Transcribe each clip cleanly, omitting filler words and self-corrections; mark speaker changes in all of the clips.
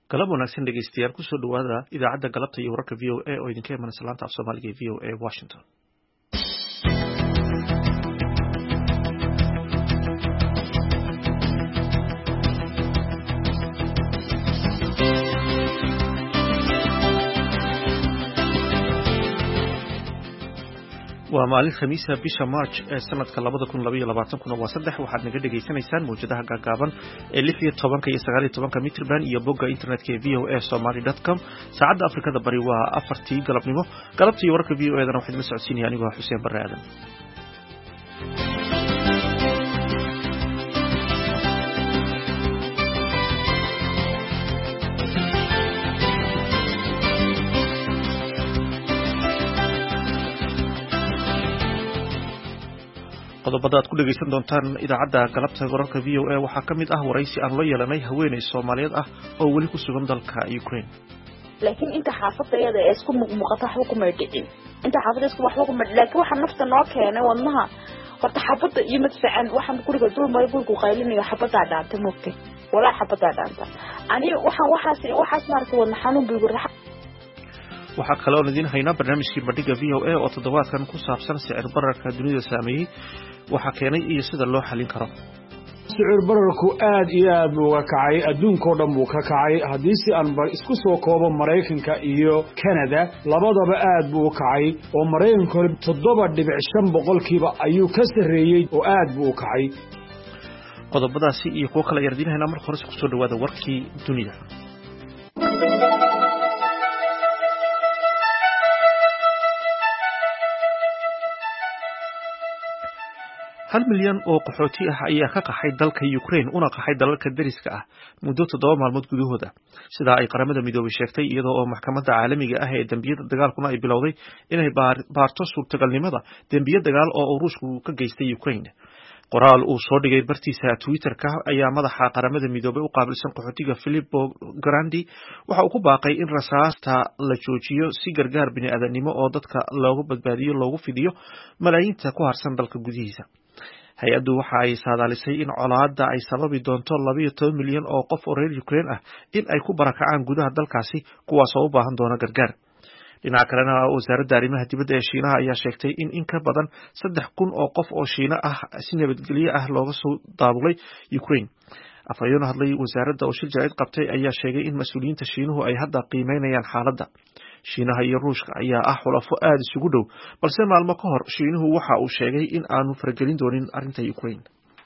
Speaker 1: galab wanaagsan dhegeystayaal kusoo dhawaada idaacadda galabta iyo wararka VOA oo idinka imanaysa laanta af Soomaaliga ee VOA Washington. waa maalin khamiisa bisha March ee sanadka 2022 waa 3 waxaad naga dhageysanaysaan mowjadaha gaagaaban ee 16 iyo 19 mitrban iyo bogga internetka ee voasomali.com saacadda Afrikada bari waa 4 galabnimo galabtii wararka VOA-dana waxaad la socodsiinayaan anigoo Xuseen Barre Aadan. qodobada aad ku dhageysan doontaan idaacadda galabta wararka VOA waxaa ka mid ah waraysi aan la yeelanay haweeney Soomaaliyeed ah oo weli ku sugan dalka Ukraine.
Speaker 2: laakiin inta xaafadayada ee isku muuqata waxba kuma dhicin inta xaafadayda isku waxba kuma laakiin waxa nafta noo keenay wadnaha horta xaafadda iyo madfacan waxaan guriga dulmay guriga qaylinayo xaafadda dhaantay moogtay walaa xaafadda dhaanta ani waxaas maartay wadna xanuun bigu raxa.
Speaker 1: waxaa kaloo idin haynaa barnaamijkii bandhiga VOA oo toddobaadkan ku saabsan sicir bararka dunida saameeyay waxa keenay iyo sida loo xalin karo.
Speaker 3: sicir bararku aad iyo aad buu uga kacay adduunka oo dhan buu ka kacay haddii si aan isku soo koobo Mareykanka iyo Canada labadaba aad buu u kacay oo Mareykanku 7.5% ayuu ka sareeyay oo aad buu u kacay.
Speaker 1: qodobadaasi iyo kuwa kale ayaan idin haynaa marka hore ku soo dhawaada warkii dunida. 1 milyan oo qaxooti ah ayaa ka qaxay dalka Ukraine una qaxay dalalka dariska ah muddo 7 maalmood gudahooda sida ay qaramada midoobay sheegtay iyadoo oo maxkamadda caalamiga ah ee dambiyada dagaalkuna ay bilowday inay baarto suurtagalnimada dambiyo dagaal oo Ruushku ka geystay Ukraine. qoraal uu soo dhigay bartiisa Twitter-ka ayaa madaxa qaramada midoobay u qaabilsan qaxootiga Filippo Grandi waxa uu ku baaqay in rasaasta la joojiyo si gargaar bini'aadanimo oo dadka loogu badbaadiyo loogu fidiyo malaayiinta ku harsan dalka gudihiisa. hay-addu waxa ay saadaalisay in colaadda ay sababi doonto 12 milyan oo qof oo reer Ukraine ah in ay ku barakacaan gudaha dalkaasi kuwaas oo u baahan doona gargaar. dhinaca kalena wasaaradda arrimaha dibadda ee Shiinaha ayaa sheegtay in ka badan 3,000 oo qof oo Shiina ah si nabadgelyo ah looga soo daabulay Ukraine. afhayeen hadlay wasaaradda oo shir jaraa'id qabtay ayaa sheegay in mas'uuliyiinta Shiinuhu ay hadda qiimeynayaan xaaladda. Shiinaha iyo Ruushka ayaa ah xulafo aad isugu dhow balse maalmo ka hor Shiinuhu waxa uu sheegay in aanu faragelin doonin arrinta Ukraine.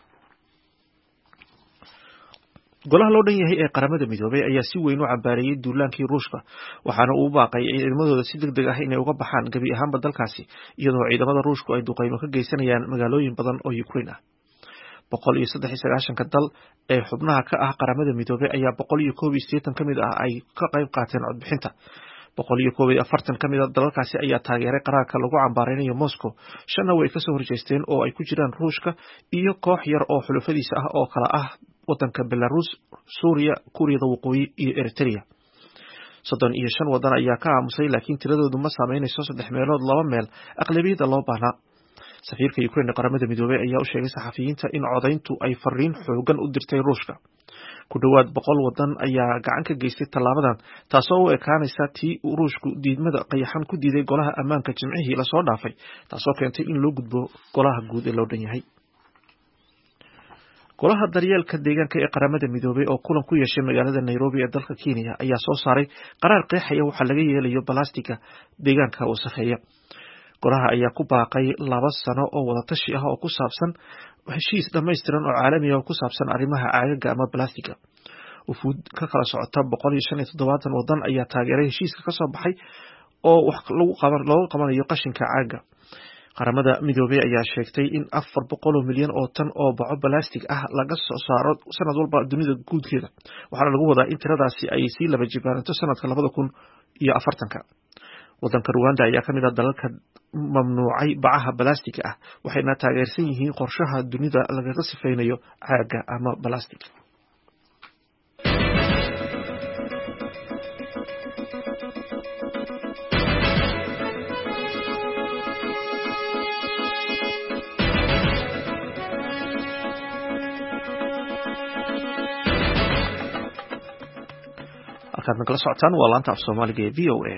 Speaker 1: golaha loo dhan yahay ee qaramada midoobay ayaa si weyn u cambaareeyay duulaankii Ruushka waxaana uu baaqay ciidamadooda si degdeg ah inay uga baxaan gabi ahaanba dalkaasi iyadoo ciidamada Ruushku ay duqeymo ka geysanayaan magaalooyin badan oo Ukraine ah. 193 dal ee xubnaha ka ah qaramada midoobay ayaa 181 kamid ah ay ka qayb qaateen codbixinta. 141 kamid ah dalalkaasi ayaa taageeray qaraarka lagu cambaareynayo Moscow 5 way ka soo horjeesteen oo ay ku jiraan Ruushka iyo koox yar oo xulufadiisa ah oo kala ah wadanka Belarus, Suuriya, Kuuriyada Waqooyi iyo Eritrea. 35 wadan ayaa ka aamusay laakiin tiradoodu ma saameynayso 3 meelood 2 meel aqlabiyada loo baahnaa. safiirka Ukraine qaramada midoobay ayaa u sheegay saxafiyiinta in codayntu ay fariin xoogan u dirtay Ruushka. ku dhawaad 100 wadan ayaa gacan ka geystay tallaabadan taasoo u ekaanaysa tii Ruushku diidmada qayaxan ku diiday golaha ammaanka Jimcihii la soo dhaafay taasoo keentay in loo gudbo golaha guud ee loo dhan yahay. golaha daryeelka deegaanka ee qaramada midoobay oo kulan ku yeeshay magaalada Nairobi ee dalka Kenya ayaa soo saaray qaraar qeexaya waxa laga yeelayo balaastika deegaanka wasakheeya. golaha ayaa ku baaqay 2 sano oo wada tashi ah oo ku saabsan heshiis dhameystiran oo caalami ah oo ku saabsan arrimaha caagaga ama balaastika. wufuud ka kala socota 175 wadan ayaa taageeray heshiiska ka soo baxay oo wax lagu qabanayo qashinka caaga. qaramada midoobay ayaa sheegtay in 400 milyan oo tan oo baco balastik ah laga soo saaro sanad walba dunida guudkeeda waxaana lagu wadaa in tiradaasi ay sii laba jibaaranto sanadka 2040. wadanka Rwanda ayaa kamid ah dalalka mamnuucay bacaha balastika ah waxayna taageersan yihiin qorshaha dunida lagaga sifeynayo caaga ama balastik. halkaad nagala socotaan waa laanta af Soomaaliga ee VOA.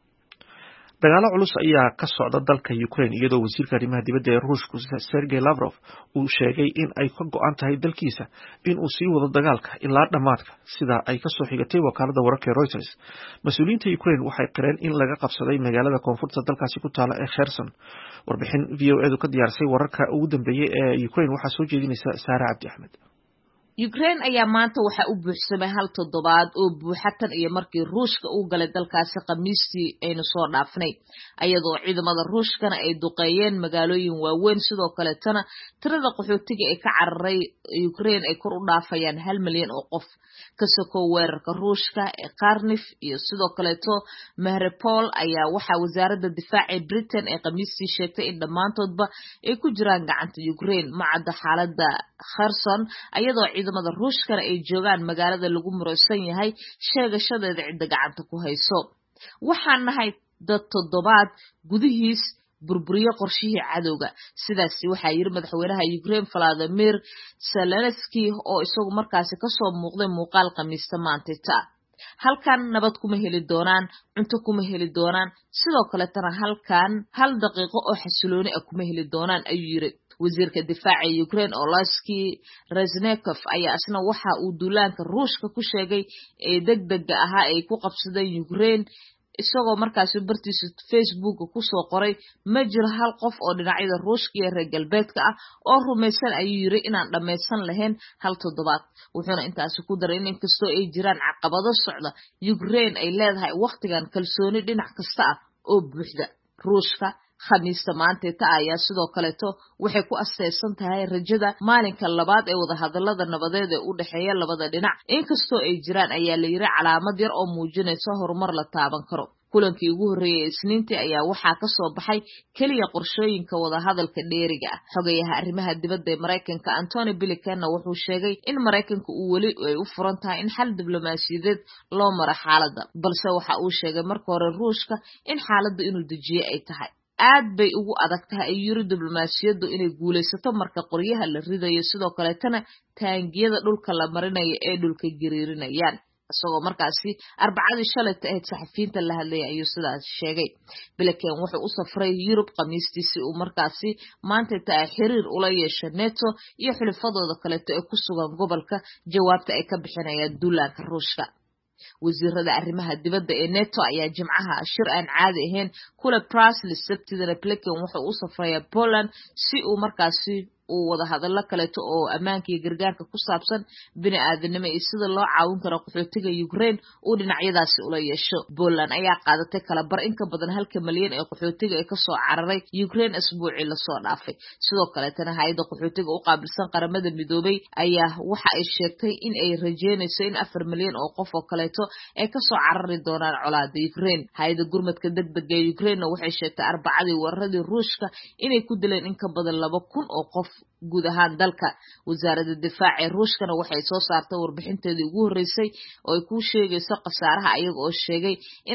Speaker 1: Dagaalo culus ayaa ka socda dalka Ukraine iyadoo wasiirka arrimaha dibadda ee Ruushka Sergey Lavrov uu sheegay in ay ka go'an tahay dalkiisa in uu sii wado dagaalka ilaa dhamaadka sida ay ka soo xigatay wakaaladda wararka ee Reuters. Mas'uuliyiinta Ukraine waxay qireen in laga qabsaday magaalada koonfurta dalkaasi ku taala ee Kherson. Warbixin VOA-du ka diyaarisay wararka ugu dambeeyay ee Ukraine waxaa soo jeedinaysa Saara Cabdi Axmed.
Speaker 4: Ukraine ayaa maanta waxa uu buuxsamay hal toddobaad oo buuxatan iyo markii Ruushka uu galay dalkaasi Khamiistii aynu soo dhaafnay ayadoo ciidamada Ruushkana ay duqeeyeen magaalooyin waaweyn sidoo kale tana tirada qaxootiga ee ka cararay Ukraine ay kor u dhaafayaan 1 milyan oo qof ka soo weerarka Ruushka ee Kharkiv iyo sidoo kale Mariupol ayaa waxa wasaaradda difaaca Britain ee Khamiistii sheegtay in dhamaantoodba ay ku jiraan gacanta Ukraine macada xaaladda Kherson ayadoo ciidamada Ruushkana ay joogaan magaalada lagu muraysan yahay sheegashadeeda cid gacanta ku hayso waxaan nahay dad toddobaad gudihiis burburiyo qorshihii cadowga sidaas waxa yiri madaxweynaha Ukraine Volodymyr Zelensky oo isagu markaasi ka soo muuqday muuqaal Khamiista maanta halkan nabad kuma heli doonaan cunto kuma heli doonaan sidoo kale tana halkan hal daqiiqo oo xasilooni ah kuma heli doonaan ayuu yiri wasiirka difaaca Ukraine Oleksiy Reznikov ayaa asna waxa uu duulaanka Ruushka ku sheegay ee degdega ahaa ay ku qabsadeen Ukraine isagoo markaasi bartiisa Facebook ku soo qoray ma jiro hal qof oo dhinacyada Ruushka iyo reer galbeedka ah oo rumaysan ayuu yiri inaan dhameysan lahayn hal toddobaad wuxuuna intaas ku daray in kastoo ay jiraan caqabado socda Ukraine ay leedahay waqtigan kalsooni dhinac kasta ah oo buuxda Ruushka Khamiista maanta ayaa sidoo kale waxay ku asteeysan tahay rajada maalinka labaad ee wada hadallada nabadeed ee u dhaxeeya labada dhinac inkastoo ay jiraan ayaa la yiri calaamad yar oo muujinaysa horumar la taaban karo kulankii ugu horeeyay Isniintii ayaa waxaa ka soo baxay kaliya qorshooyinka wada hadalka dheeriga ah xogayaha arrimaha dibadda ee Mareykanka Antony Blinken wuxuu sheegay in Mareykanka uu wali ay u furan tahay in xal diblomaasiyadeed loo maro xaaladda balse waxa uu sheegay marka hore Ruushka in xaaladdu inuu dejiyo ay tahay aad bay ugu adag tahay ay yiri diblomaasiyaddu inay guulaysato marka qoryaha la ridayo sidoo kale tana taangiyada dhulka la marinayo ee dhulka gariirinayaan isagoo markaasi arbacadii shalay ahayd saxafiyiinta la hadlay ayuu sidaas sheegay Blinken wuxuu u safray Yurub Khamiistii si uu markaasi maanta xiriir ula yeesho NATO iyo xulafadooda kale ee ku sugan gobolka jawaabta ay ka bixinayaan duulaanka Ruushka wasiirada arrimaha dibadda ee NATO ayaa jimcaha shir aan caadi ahayn kula Brussels sabtidana Blinken wuxuu u safray Poland si uu markaasi uu wada hadallo kale oo ammaanka iyo gargaarka ku saabsan bini'aadanimo iyo sida loo caawin karo qaxootiga Ukraine uu dhinacyadaasi ula yeesho Poland ayaa qaadatay kala bar in ka badan 1 milyan ee qaxootiga ee ka soo cararay Ukraine asbuucii la soo dhaafay sidoo kale tana hay'adda qaxootiga u qaabilsan qaramada midoobay ayaa waxa ay sheegtay in ay rajeynayso in 4 milyan oo qof oo kale ay ka soo carari doonaan colaadda Ukraine hay'adda gurmadka degdega ee Ukraine waxay sheegtay arbacadii weeraradii Ruushka inay ku dileen in ka badan 2,000 oo qof guud ahaan dalka wasaaradda difaaca Ruushkana waxay soo saartay warbixinteedii ugu horeysay oo ay ku sheegayso qasaaraha ayaga oo sheegay in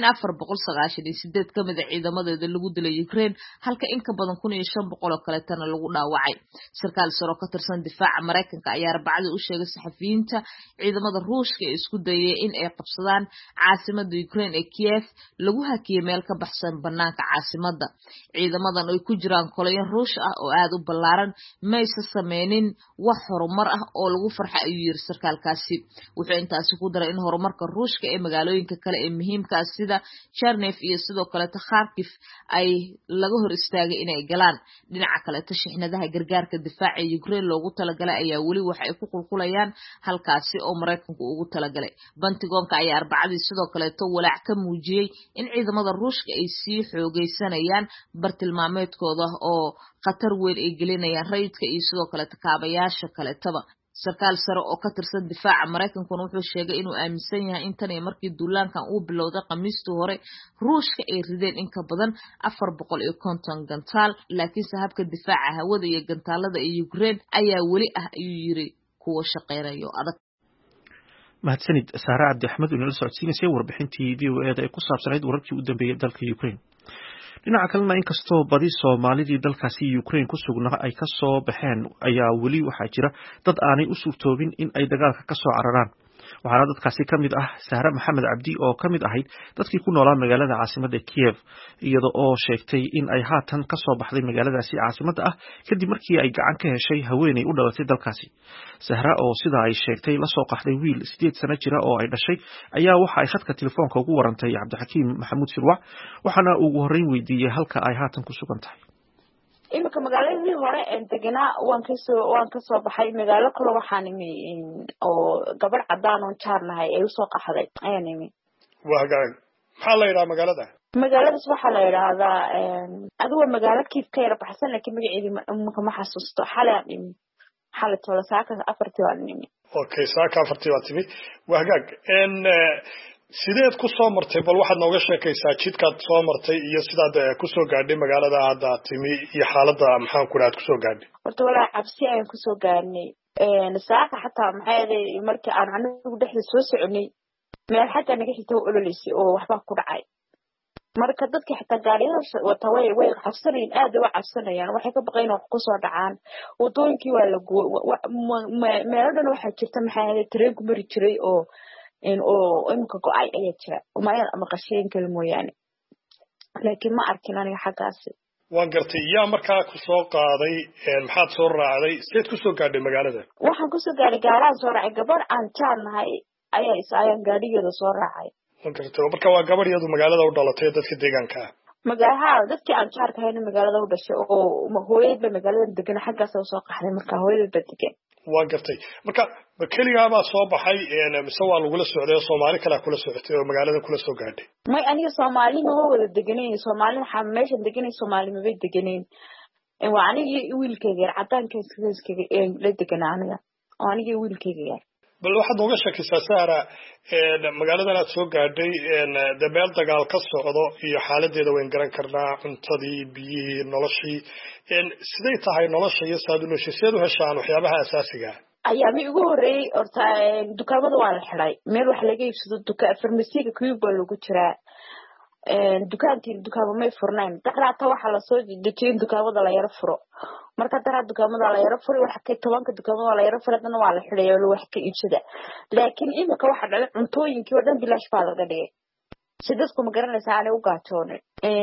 Speaker 4: 498 kamid ah ciidamadeeda lagu dilay Ukraine halka in ka badan 1,500 oo kale tan lagu dhaawacay sarkaal sare oo ka tirsan difaaca Mareykanka ayaa arbacadii u sheegay saxafiyiinta ciidamada Ruushka ee isku dayay in ay qabsadaan caasimadda Ukraine ee Kiev lagu hakiyay meel ka baxsan banaanka caasimadda ciidamadan ay ku jiraan kolayn Ruush ah oo aad u ballaaran maysa sameynin wax horumar ah oo lagu farxay ayuu yiri sarkaalkaasi wuxuu intaas ku daray in horumarka Ruushka ee magaalooyinka kale ee muhiimka ah sida Chernihiv iyo sidoo kale Kharkiv ay laga hor istaagay inay galaan dhinaca kale shixnadaha gargaarka difaaca ee Ukraine loogu talagalay ayaa wali waxa ay ku qulqulayaan halkaasi oo Mareykanku ugu talagalay Pentagonka ayaa arbacadii sidoo kale walaac ka muujiyay in ciidamada Ruushka ay sii xoogeysanayaan bartilmaameedkooda oo khatar weyn ay gelinayaan rayidka iyo sidoo kale kaabayaasha kale sarkaal sare oo ka tirsan difaaca Mareykanka wuxuu sheegay inuu aaminsan yahay in tan markii duulaankan uu bilowday Khamiistii hore Ruushka ay rideen in ka badan 450 gantaal laakiin sahabka difaaca hawada iyo gantaalada ee Ukraine ayaa wali ah ayuu yiri kuwa shaqeynaya adag
Speaker 1: mahadsanid Saara Cabdi Axmed oo nala socodsiinaysay warbixintii VOA-da ee ku saabsanayd wararkii u dambeeyay dalka Ukraine dhinaca kalena inkastoo badi Soomaalidii dalkaasi Ukraine ku sugnaa ay ka soo baxeen ayaa wali waxaa jira dad aanay u suurtoobin in ay dagaalka ka soo cararaan waxaana dadkaasi ka mid ah Sahra Maxamed Cabdi oo ka mid ahayd dadkii ku noolaa magaalada caasimadda Kiev iyada oo sheegtay in ay haatan ka soo baxday magaaladaasi caasimadda ah kadib markii ay gacan ka heshay haweeney u dhalatay dalkaasi. Sahra oo sida ay sheegtay la soo qaxday wiil 8 sano jira oo ay dhashay ayaa waxa ay khadka telefoonka ugu warantay Cabdixakiim Maxamuud Sirwac waxaana ugu horreyn weydiiyey halka ay haatan ku sugan tahay.
Speaker 2: imika magaaladii hore deganaa waan ka soo baxay magaalo kale waxaan imi oo gabadh cadaan oo jaarnahay ay usoo qaxday ayaan imi.
Speaker 5: wahagaag maxaa la yidhaha
Speaker 2: magaaladaas waxaa la yidhaahdaa adigu magaalo kiif ka yara baxsan laakiin magaceedii ma xasuusto xalaan imi xalay tola saaka 4 waan imi.
Speaker 5: okay saaka 4 waa timi wahagaag sideed ku soo martay bal waxaad nooga sheekaysaa jidkaad soo martay iyo sidaad ku soo gaadhay magaalada hadda timi iyo xaaladda maxaan ku raad ku soo gaadhay.
Speaker 2: horta walaa cabsi ayaan ku soo gaarnay saaka xataa maxay markii aan anigu dhexda soo soconay meel xataa naga xigtay ololeysi oo waxba ku dhacay marka dadka xataa gaariyada wata way cabsanayeen aad u cabsanayaan waxay ka baqayeen wax ku soo dhacaan wadooyinkii waa la meeladan waxa jirta maxay tareenku mari jiray oo imka go'ay ayaa jira umayad ama qasheen kale mooyaane laakiin ma arkin aniga xagaasi.
Speaker 5: waan gartay yaa markaa ku soo qaaday maxaad soo raacday seed ku soo gaadhay magaalada.
Speaker 2: waxaan ku soo gaadhay gaaraan soo raacay gabadh aan jaarnahay ayaa isayaan gaadhigeeda soo raacay.
Speaker 5: waan gartay marka waa gabadh iyadu magaalada u dhalatay dadka deegaanka
Speaker 2: magaalaha dadkii aan jaarka hayna magaalada u dhashay oo hooyada magaalada degan xaggaas soo qaxday marka hooyada degan.
Speaker 5: waan gartay marka kaligaa baa soo baxay mise waa lagula socday Soomaali kale kula socotay oo magaalada kula soo gaadhay.
Speaker 2: may aniga Soomaali ma wada deganeen Soomaali waxa meesha deganay Soomaali ma bay deganeen waa aniga wiilkayga cadaanka iskaga la deganaa aniga oo aniga wiilkayga yar.
Speaker 5: bal waxaad nooga sheekaysaa Sahra magaaladan aad soo gaadhay meel dagaal ka socdo iyo xaaladeeda wayn garan karnaa cuntadii biyihii noloshii siday tahay nolosha iyo saaduloshiseed u heshaan waxyaabaha asaasiga
Speaker 2: ayaa mi ugu horeeyay horta dukaamada waa la xiray meel wax laga iibsado farmasiga kuyuba lagu jiraa dukaamo may furnayn daqraata waxa la soo dejiyay dukaamada la yara furo marka dara dukaamada la yara furo waxa ka 10 dukaamada la yara furo dana waa la xiray oo wax ka iibsada laakiin imika waxa dhacay cuntooyinkii oo dhan bilaash baa laga dhigay sidasku ma garanaysaa aan u gaajoonay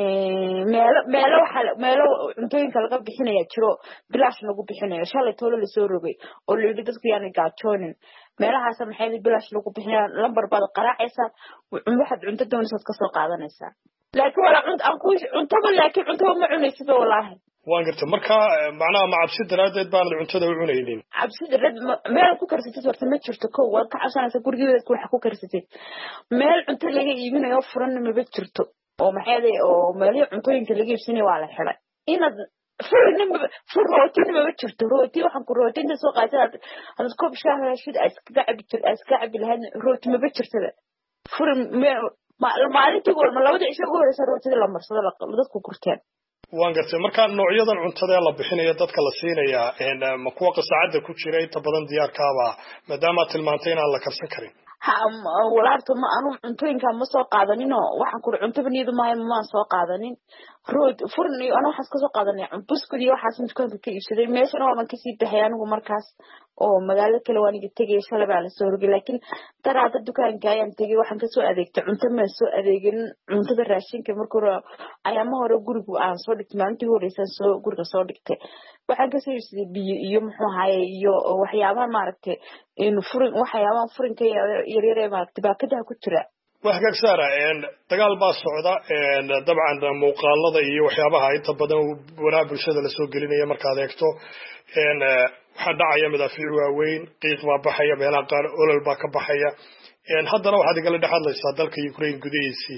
Speaker 2: meelo cuntooyinka laga bixinayaa jiro bilaash lagu bixinayo shalay toolo la soo rogay oo la yidhi dadku yaan gaajoonin meelahaas maxay bilaash lagu bixinaa lambar baad qaraacaysaa waxaad cunto doonaysaad ka soo qaadanaysaa laakiin wala cunto ma cunaysid wallaahi.
Speaker 5: waan gartay marka macnaha ma cabsi daraadeed baan cuntada u cunaynin.
Speaker 2: cabsi daraad meel ku karsatid horta ma jirto kow waad ka cabsanaysaa gurigeeda wax ku karsatid meel cunto laga iibinayo furan ma jirto oo maxay oo meel cuntooyinka laga iibsanayo waa la xiray inaad rooti ma jirto rooti waxaan ku rootinta soo qaatay aad koob shaah heshid iska cabi lahayd rooti ma jirto furan maalintii goor ma labada cisho ugu horeysa rootida la marsado dadku kurteen.
Speaker 5: waan gartay marka noocyadan cuntada la bixinayo dadka la siinayaa ma kuwa qasacada ku jira inta badan diyaarkaaba maadaama tilmaantay inaan la karsan karin.
Speaker 2: walaarto ma aanu cuntooyinka ma soo qaadanin oo waxaan ku cunto baniidu ma soo qaadanin rood furni ana waxaas ka soo qaadanay buskud iyo waxaas dukaanka ka iibsaday meeshana waan ka sii baxay anigu markaas oo magaalada kale waan iga tagay shalay baa la soo rogay laakiin daraada dukaanka ayaan tagay waxaan ka soo adeegtay cunto ma soo adeegin cuntada raashinka markuu ayaama hore gurigu aan soo dhigtay maalintii horeysan soo guriga soo dhigtay waxaan ka soo iibsaday biyo iyo muxuu ahaay iyo waxyaabaha maaragtay in waxyaabaha furinka yaryar ee maaragtay baakadaha ku jira.
Speaker 5: wahagaag Sahra dagaal baa socda dabcan muuqaalada iyo waxyaabaha inta badan waraab bulshada la soo gelinaya markaad eegto waxa dhacaya madaafiic waaweyn qiiq baa baxaya meelaha qaar olol baa ka baxaya haddana waxaad igala dhex hadlaysaa dalka Ukraine gudihiisii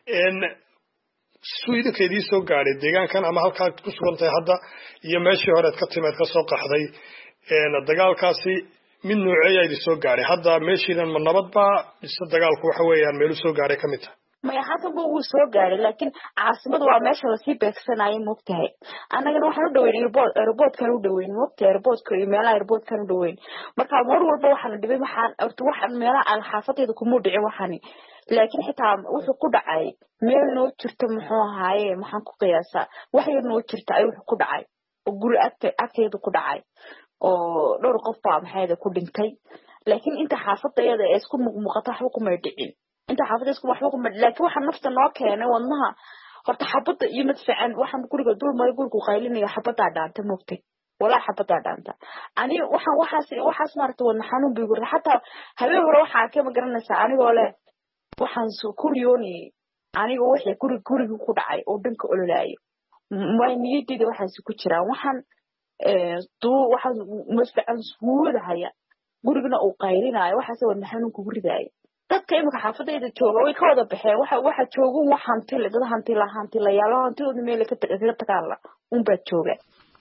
Speaker 5: idinkeedii soo gaadhay deegaankan ama halkaad ku sugan tahay hadda iyo meeshii horeed ka timaad ka soo qaxday dagaalkaasi mid noocee ay soo gaadhay hadda meeshiinan ma nabad baa mise dagaalku waxa weeyaan meel soo gaadhay ka mid ah.
Speaker 2: maya hadan buu soo gaaray laakiin caasimadu waa meesha la sii beegsanayo moogtahay annagana waxaan u dhaweyn airportkan u dhaweyn moogtahay airportka iyo meelaha airportkan u dhaweyn marka mar walba waxaan dhibay waxaan meelaha xaafadeeda kuma dhicin waxani laakiin xitaa wuxuu ku dhacay meel noo jirta muxuu ahaaye maxaan ku qiyaasaa wax yar noo jirta ay wuxuu ku dhacay oo guri agteeda ku dhacay oo dhowr qof baa maxayda ku dhintay laakiin inta xaafadayada ee isku muuqata waxba kuma dhicin inta xaafadda isku waxba kuma laakiin waxa nafta noo keenay wadnaha horta xabada iyo mid fiican waxaan guriga dul maray gurigu qaylinayo xabada dhaanta moogtay wala xabada dhaanta ani waxaas maartay wadna xanuun bigu xataa habeen hore waxa ka magaranaysa anigoo leh waxaan soo kuriyoni aniga wixii guriga ku dhacay oo dhanka ololaayo ma niyadeyda waxaas ku jiraan waxaan waxaan mas'aan suudahaya gurigana uu qaylinayo waxaas wadna xanuun ku ridaay dadka imika xaafadayda jooga way ka wada baxeen waxa joogan waxaan dad hanti la yaalo hantidooda meel ka tagaala baa jooga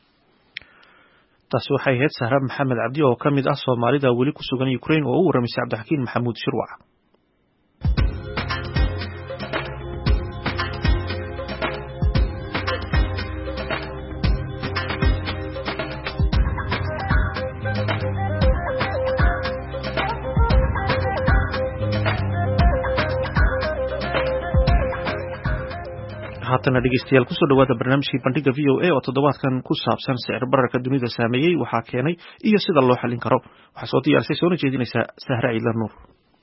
Speaker 1: taasi waxay ahayd Sahra Maxamed Cabdi oo kamid ah Soomaalida weli ku sugan Ukraine oo u waramisay Cabdixakiin Maxamuud Shirwac haatana dhegeystayaal kusoo dhawaada barnaamijkii bandhiga VOA oo toddobaadkan ku saabsan sicir bararka dunida saameeyay waxaa keenay iyo sida loo xallin karo waxaa soo diyaarisay soona jeedinaysa Sahra Ciidla Nuur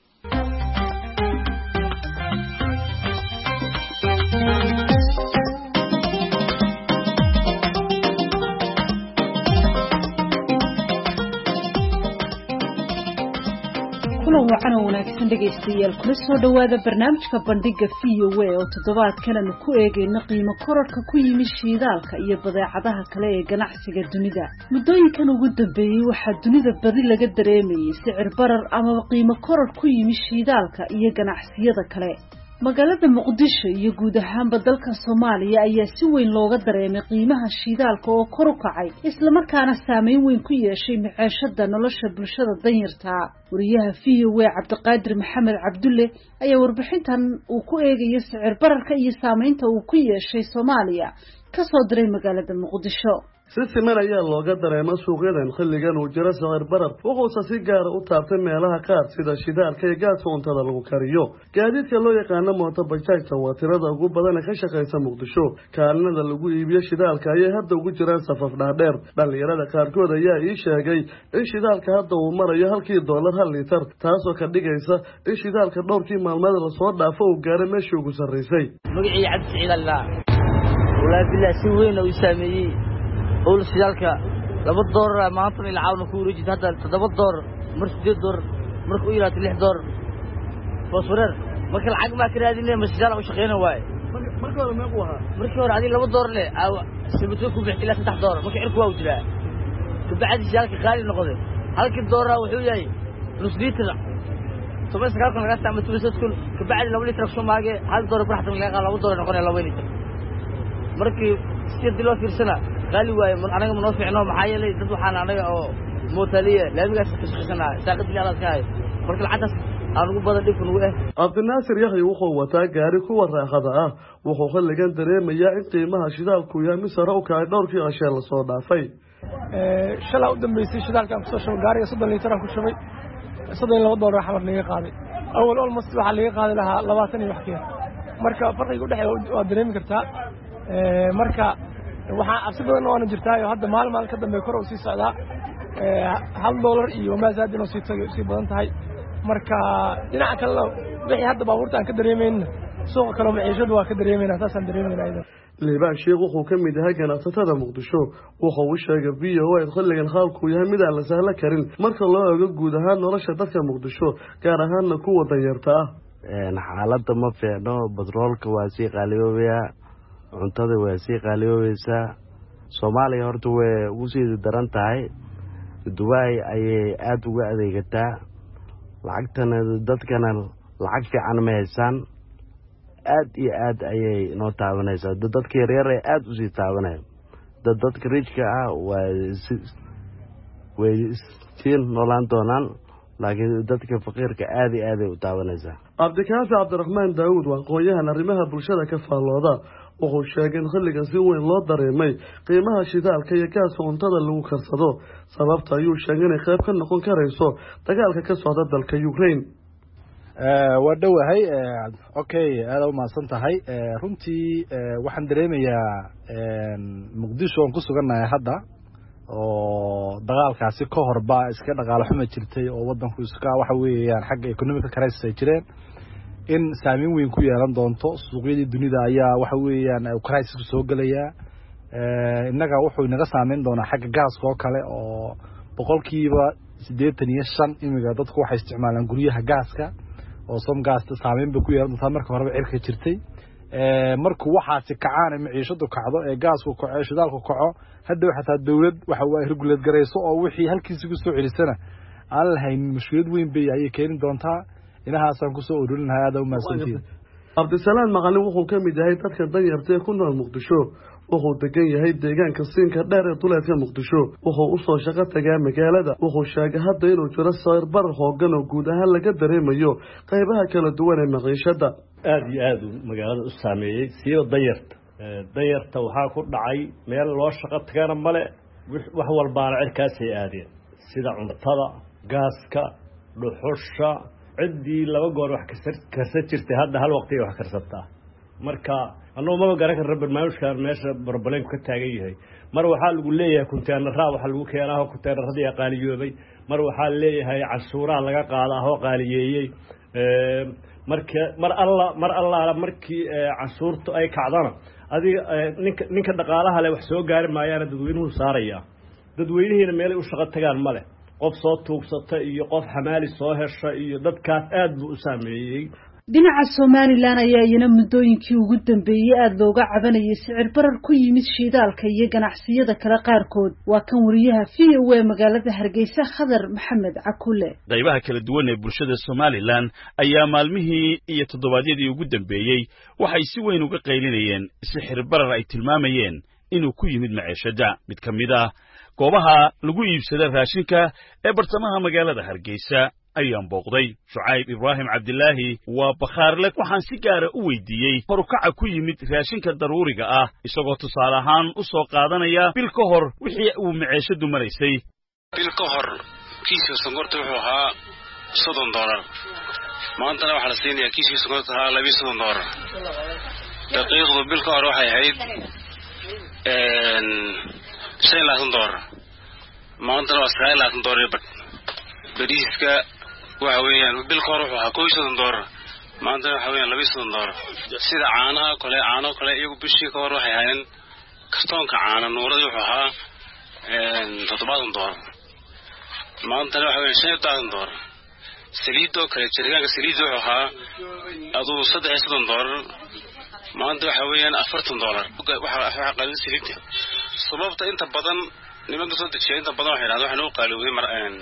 Speaker 6: wacan wanaagsan dhegeystayaal kula soo dhawaada barnaamijka bandhiga VOA oo toddobaadkan aanu ku eegayno qiimo kororka ku yimi shidaalka iyo badeecadaha kale ee ganacsiga dunida muddooyinkan ugu dambeeyay waxaa dunida badi laga dareemayay sicir barar ama qiimo koror ku yimi shidaalka iyo ganacsiyada kale magaalada Muqdisho iyo guud ahaanba dalka Soomaaliya ayaa si weyn looga dareemay qiimaha shidaalka oo kor u kacay isla markaana saameyn weyn ku yeeshay maciishada nolosha bulshada danyarta wariyaha VOA Cabdiqaadir Maxamed Cabdulle ayaa warbixintan uu ku eegay sicir bararka iyo saameynta uu ku yeeshay Soomaaliya ka soo diray magaalada Muqdisho
Speaker 7: si siman ayaa looga dareema suuqyadan xilligan uu jiro sicir barar wuxuuse si gaara u taabtay meelaha qaar sida shidaalka iyo gaaska cuntada lagu kariyo gaadiidka loo yaqaano mooto bajaajta waa tirada ugu badan ee ka shaqaysa Muqdisho kaalinada lagu iibiyo shidaalka ayay hadda ugu jiraan safaf dhaadheer dhalinyarada qaarkood ayaa ii sheegay in shidaalka hadda uu marayo halkii $1 hal litir taasoo ka dhigaysa in shidaalka dhowrkii maalmood la soo dhaafo uu gaaray meeshii ugu sarreysay
Speaker 8: magacii Cabdi Ciid Allah walaal bilaa si weyn oo saameeyay أول سيالك لابد دور ما أنتني العاون كوري جد هذا تدبر دور مرس جد دور مرك أويرات اللي دور فصورر مرك العقل ما كره هذه اللي مسجال أو شقينا واي
Speaker 7: مركور ما قوها
Speaker 8: مركور هذه لابد دور له أو سبتوكوا بحكي تحت دور مرك عرفوا وجرا بعد سيالك غالي نقضي هلك الدور وحوي نص لتر طبعا سكالك أنا قاعد تعمل تبي تدخل بعد لو لتر شو ماجي هل دور براحتك لقى لابد دور نقول لو لتر مركي سيد دلوقتي في سنة قالوا واي من أنا منافع إنه محايا لي ضد وحنا أنا أو موتالية لازم أشخصنا ساقط لي على كاي مركل العدس أنا بدل يكون وإيه
Speaker 7: عبد الناصر يحيى وخو وتاجاري كو راخذا وخو خلجان دريميا إن قيمها شدالكو يا مصر أو كاي دور في أشياء لصور ضعفي
Speaker 9: شلا قدام بيسي شدال كان كسر جاري صدق اللي ترى كل شوي صدق اللي وضع راح مرني قاضي أول مصلحة اللي قاضي لها لواتني وحكيها مركا فرق يقول لحي ودريم كرتا مركا waxaa absi badan oo aan jirtay hadda maalmaal ka dambe kor u sii socdaa $1 iyo ma zaadino sii badan tahay marka dhinaca kale wixii hadda baabuurta aan ka dareemayna suuqa kale maciishadu waa ka dareemayna taasaan dareemayna
Speaker 7: liibaan sheekh wuxuu ka mid yahay ganacsatada Muqdisho wuxuu u sheegay VOA xilligan xaalku yahay mid aan la sahla karin marka loo eego guud ahaan nolosha dadka Muqdisho gaar ahaan kuwa danyarta ah
Speaker 10: xaaladda ma fiicno batroolka waa sii qaaliyoobaya cuntada waa sii qaaliyoobeysaa Soomaaliya horta way ugu sii daran tahay Dubai ayay aad uga adeegataa lacagtana dadkana lacag fiican ma haysan aad iyo aad ayay noo taabanaysaa dadka yaryar ay aad u sii taabanayaan dadka richka ah way siin noolaan doonaan laakiin dadka faqiirka aad iyo aad ay u taabanaysaa
Speaker 7: Cabdikaafi Cabdiraxmaan Daawud waa aqoonyahan arrimaha bulshada ka faallooda wuxuu sheegay in xilligan si weyn loo dareemay qiimaha shidaalka iyo gaaska cuntada lagu karsado sababta ayuu sheegay inay qayb ka noqon karayso dagaalka ka socda dalka Ukraine
Speaker 11: waa dhawahay okay aad u maasan tahay runtii waxaan dareemayaa Muqdisho aan ku suganahay hadda oo dagaalkaasi ka horba iska dhaqaale xumo jirtay oo wadanku iska waxa weeyaan xagga economic crisis ay jireen in saameyn weyn ku yeelan doonto suuqyadii dunida ayaa waxa weeyaan crisis soo galaya innaga wuxuu inaga saameyn doonaa xagga gaaska oo kale oo boqolkiiba 85 imiga dadku waxay isticmaalaan guryaha gaaska oo som gaasta saameyn ba ku yeelan doonta marka horeba cirka jirtay markuu waxaasi kacaan maciishadu kacdo ee gaasku kaco shidaalku kaco hadda xataa dawlad waxa way regulate gareyso oo wixii halkiisa ku soo celisana aan lahayn mushkilad weyn bay ay keenin doontaa inahaasan ku soo ururinahay aad u maasantiin
Speaker 7: Abdisalaam Maqalin wuxuu ka mid yahay dadka danyarta ee ku nool Muqdisho wuxuu degan yahay deegaanka siinka dheer ee duleedka Muqdisho wuxuu u soo shaqo tagaa magaalada wuxuu sheegay hadda inuu jiro sawir bar hoogan oo guud ahaan laga dareemayo qaybaha kala duwan ee maciishada
Speaker 12: aad iyo aad magaalada u saameeyay siiba danyarta waxaa ku dhacay meel loo shaqo tagana male wax walbaana cirkaas ay aadeen sida cuntada gaaska dhuxusha ciddii laba goor wax karsan jirtay hadda hal waqti wax karsataa marka anoo ma garan karo barnaamijkan meesha barbalenku ka taagan yahay mar waxaa lagu leeyahay konteenarada waxa lagu keenaa konteenaradii qaaliyoobay mar waxaa leeyahay cashuuraha laga qaadaa oo qaaliyeeyay mar alla markii cashuurtu ay kacdana adiga ninka dhaqaalaha leh wax soo gaari maayaan dadweynuhu saaraya dadweynihiina meel ay u shaqo tagaan male qof soo tuugsata iyo qof xamaali soo hesha iyo dadkaas aad buu u saameeyay
Speaker 6: dhinaca Somaliland ayaa iyana muddooyinkii ugu dambeeyay aad looga cabanayay sicir barar ku yimid shidaalka iyo ganacsiyada kala qaarkood waa kan wariyaha VOA magaalada Hargeysa Khadar Maxamed Cakule
Speaker 13: qaybaha kala duwan ee bulshada Somaliland ayaa maalmihii iyo toddobaadyadii ugu dambeeyay waxay si weyn uga qaylinayeen sicir barar ay tilmaamayeen inuu ku yimid maciishada mid kamid ah goobaha lagu iibsada raashinka ee bartamaha magaalada Hargeysa ayaan booqday Shucayb Ibrahim Cabdillaahi waa bakhaarle waxaan si gaar ah u weydiiyey farukaca ku yimid raashinka daruuriga ah isagoo tusaale ahaan u soo qaadanaya bil ka hor wixii uu maciishadu maraysay
Speaker 14: bil ka hor kiiska sonkorta wuxuu ahaa $30 maantana waxaa la siinayaa kiiska sonkorta ahaa $20 daqiiqdu bil ka hor waxay ahayd $6 maantana waa $9 bariiska waxa weeyaan bil ka hor wuxuu ahaa $10 maantana waxa weeyaan $20 sida caanaha kale iyagu bishii ka hor waxay ahaayeen kartoonka caana nuurada wuxuu ahaa $7 maantana waxa weeyaan $15 saliidoo kale jirgaanka saliidda wuxuu ahaa aduu $30 maanta waxa weeyaan $40 waxa qalin saliidda sababta inta badan nimanka soo dejiya inta badan waxay yiraahdaan waxaan u qaaliyay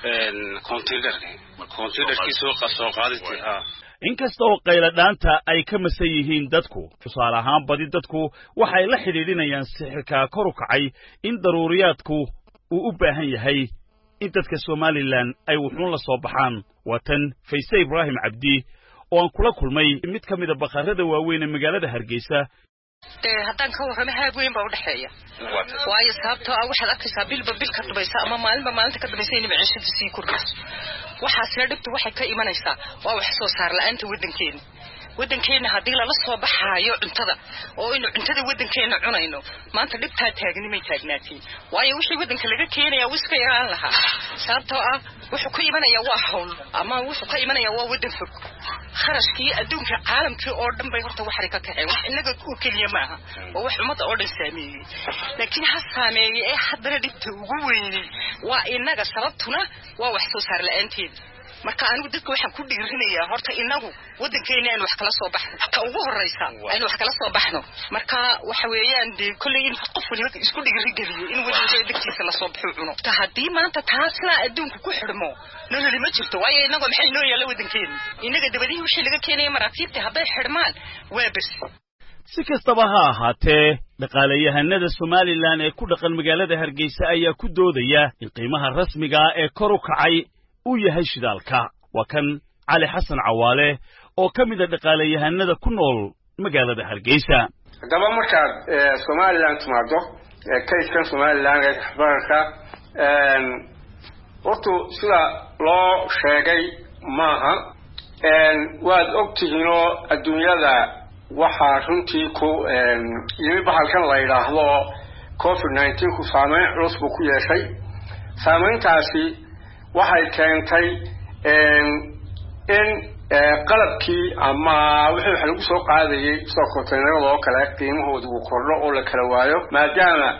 Speaker 14: kontiinerkii soo qaaditay
Speaker 13: inkasta oo qayla dhaanta ay ka masan yihiin dadku tusaale ahaan badi dadku waxay la xidhiidhinayaan sixirka kor u kacay in daruuriyaadku uu u baahan yahay in dadka Somaliland ay wuxuun la soo baxaan watan Fayse Ibrahim Cabdi oo aan kula kulmay mid kamid ah bakhaarada waaweyn ee magaalada Hargeysa
Speaker 15: haddaan ka warramo haab weyn baa u dhaxeeya waayo sababtoo ah waxaad arkaysaa bilba bil ka dambaysa ama maalinta ka dambaysa inay maciishada sii kordhayso waxaasina dhibtu waxay ka imanaysaa waa wax soo saar la'aanta waddankeena haddii lala soo baxaayo cuntada oo inuu cuntada waddankeena cunayno maanta dhibtaa taagnimay taagnaatiin waayo wixii waddanka laga keenayaa wiska yaraan lahaa sababtoo ah wuxuu ka imanayaa waa hawl ama wuxuu ka imanayaa waa waddan fog kharashkii adduunka caalamkii oo dhan bay horta waxay ka kaceen wax inaga oo kaliya maaha oo wax umada oo dhan saameeyay laakiin ha saameeyay ee haddana dhibta ugu weyn waa inaga sababtuna waa wax soo saar la'aanteed marka anigu dadku waxaan ku dhiirinayaa horta inagu waddankeena in wax kala soo baxno ka ugu horeysa in wax kala soo baxno marka waxa weeyaan kulli in qof waliba isku dhiirigeliyo in waddankeena dadkiisa la soo baxo cuno haddii maanta taasna adduunku ku xidhmo nololi ma jirto waayo inagu maxay noo yaala waddankeena inaga dabadii wixii laga keenay maraakiibta hadday xidhmaan waa bas
Speaker 13: si kastaba ha ahaatee dhaqaalayahanada Somaliland ee ku dhaqan magaalada Hargeysa ayaa ku doodaya in qiimaha rasmiga ah ee kor u kacay uu yahay shidaalka waa kan Cali Xasan Cawaale oo kamid ah dhaqaalayahanada ku nool magaalada Hargeysa
Speaker 16: daba markaad Somaliland timaado kayskan Somaliland ee xabarka horta sida loo sheegay maaha waad ogtihiin oo adduunyada waxa runtii ku yimi bahalkan la yiraahdo COVID-19 ku saameyn culus buu ku yeeshay saameyntaasi waxay keentay in qalabkii ama wixii wax lagu soo qaadayay soo konteenarada oo kale qiimahooda uu kordho oo la kala waayo maadaama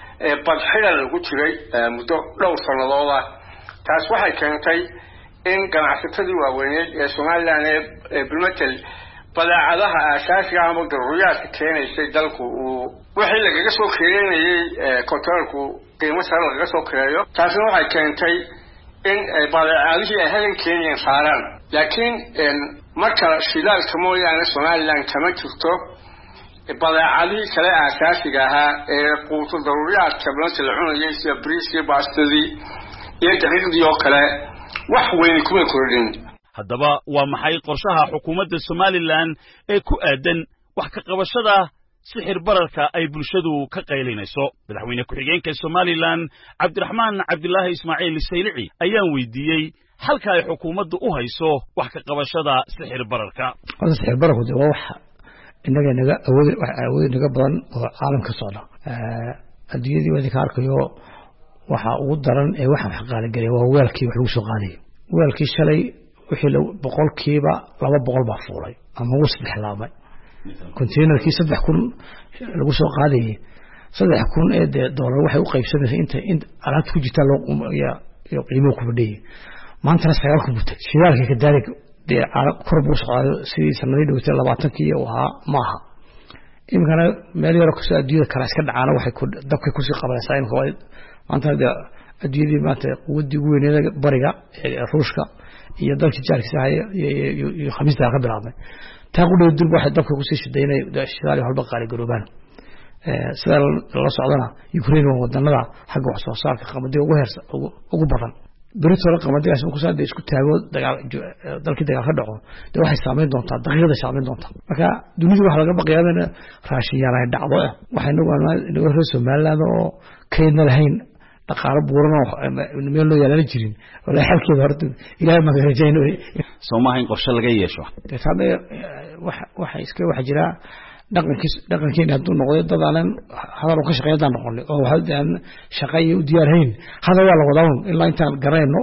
Speaker 16: badxida lagu jiray muddo dhowr sannadood ah taas waxay keentay in ganacsatadii waaweyneed ee Soomaaliland ee bilmatel badeecadaha aasaasiga ama daruuriyaadka keenaysay dalku uu wixii lagaga soo keenayay kontaroolku qiimo sare lagaga soo kireeyo taasina waxay keentay in badeecadihii ay hadan keenayeen saaraan laakiin marka shidaalka mooyaane Soomaaliland kama jirto badeecadihii kale aasaasiga ahaa ee quuto daruuriyaadka bilmatel la cunayay sida bariiskii baastadii iyo daqiiqdii oo kale wax weyn kuma kordhin
Speaker 13: haddaba waa maxay qorshaha xukuumadda Somaliland ee ku aadan wax ka qabashada sixir bararka ay bulshadu ka qaylinayso madaxweyne ku-xigeenka Somaliland Cabdiraxmaan Cabdilaahi Ismaaciil Saylici ayaan weydiiyey halka ay xukuumaddu u hayso wax ka qabashada sixir bararka
Speaker 17: sixir bararku waa wax inaga awood naga badan oo caalamka socda adduunyadii wadi ka arkayo waxa ugu daran ee waxa xaqaale galay waa weelkii wax lagu soo qaaday weelkii shalay wixii boqolkiiba 200 baa fuulay ama uu saddexlaamay containerkii 3,000 lagu soo qaaday 3,000 ee dollar waxay u qaybsamaysaa inta alaabta ku jirta loo qiimo ku fadhiyay maanta 9,000 buu tagay shidaalka ka daalig kor buu socdo sidii sanadii dhawtay 20kii waa maaha imkana meel yar oo adduunyada kala iska dhacana waxay ku dabka ku sii qabanaysaa in hooy maanta adduunyadii maanta quwadii ugu weyneed bariga ee Ruushka iyo dalka jaarkiisa iyo khamiista ka bilaabay taa ku dhow dib waxay dabka ku sii shidaynay shidaali halba qaali garoobaan sida la socdana Ukraine waa wadanada xagga wax soo saarka qamadiga ugu badan بريتورا قمادي عشان كوسان ده إسكت تاجو دال كده قاعد دعوة ده واحد سامين دونتا دقيقة سامين دونتا مكا دنيا واحد لقى بقى هذا راشيا راي دعوة واحد نقول رسم مالا ده كيدنا الحين تقارب ورنا نميلو يلا نجرين ولا حال كده هرت إلى ما رجعين
Speaker 13: سوما هين قرش لقى يشوا
Speaker 17: هذا واحد إسكت واحد جرا dhaqan keen haduu noqdo dad aan hadal ka shaqeeyaan noqon oo haldan shaqeeyo u diyaarhayn hada waa la wadaa ilaa intaan garayno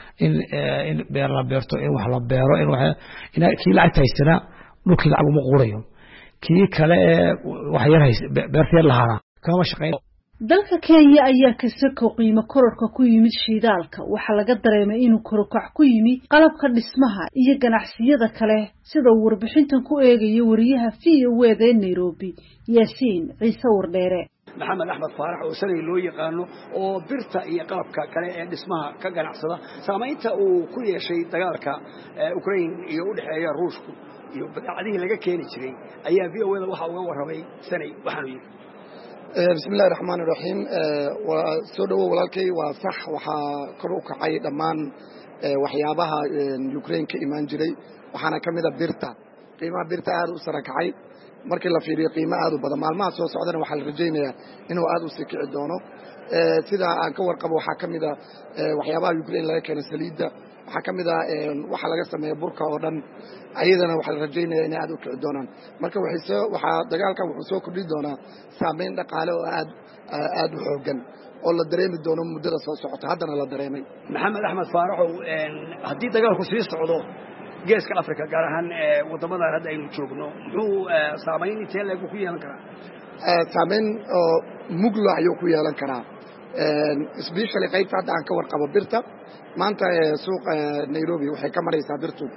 Speaker 17: in beer la beerto in wax la beero in kii lacag haystana dhulkii lacag uma qurayo kii kale wax yar beertay lahaana kama shaqeeyo
Speaker 6: dalka Kenya ayaa ka soo qiimo kororka ku yimid shidaalka waxa laga dareemay inuu korokac ku yimi qalabka dhismaha iyo ganacsiyada kale sida warbixintan ku eegayo wariyaha VOA Nairobi Yaasiin Ciise Wardheere
Speaker 18: maxamed axmed faarax oo sanay loo yaqaano oo birta iyo qalabka kale ee dhismaha ka ganacsada saameynta uu ku yeeshay dagaalka Ukraine iyo u dhaxeeya Ruushku iyo badeecadihii laga keeni jiray ayaa VOA waxa uga warramay sanay waxaanu yiri
Speaker 19: بسم الله الرحمن الرحيم وسودو ولالكي وصح وحا كروك عي دمان وحيابها يوكرين كإيمان جري وحانا كميدا بيرتا قيمة بيرتا آدو سركعي markii la fiiriyo qiimaha badan maalmaha soo socdana waxa la rajaynayaa inuu aad u sii kici doono sida aan ka warqabo waxa kamida waxyaabaha Ukraine laga keenay saliida waxa kamida waxa laga sameeyo burka oo dhan ayadana waxa la rajaynayaa inay aad u kici doonaan marka waxa dagaalkan wuxuu soo kordhi doonaa saameyn dhaqaale oo aad u xoogan oo la dareemi doono muddada soo socota haddana la dareemay
Speaker 18: maxamed axmed faaraxow haddii dagaalku sii socdo geeska Afrika gaar ahaan wadamada hadda aynu joogno muxuu saameyn intee leeg ku yeelan karaa
Speaker 19: saameyn oo muglo ayuu ku yeelan karaa especially qaybta hadda aan ka warqabo birta maanta suuqa Nairobi waxay ka maraysaa birtu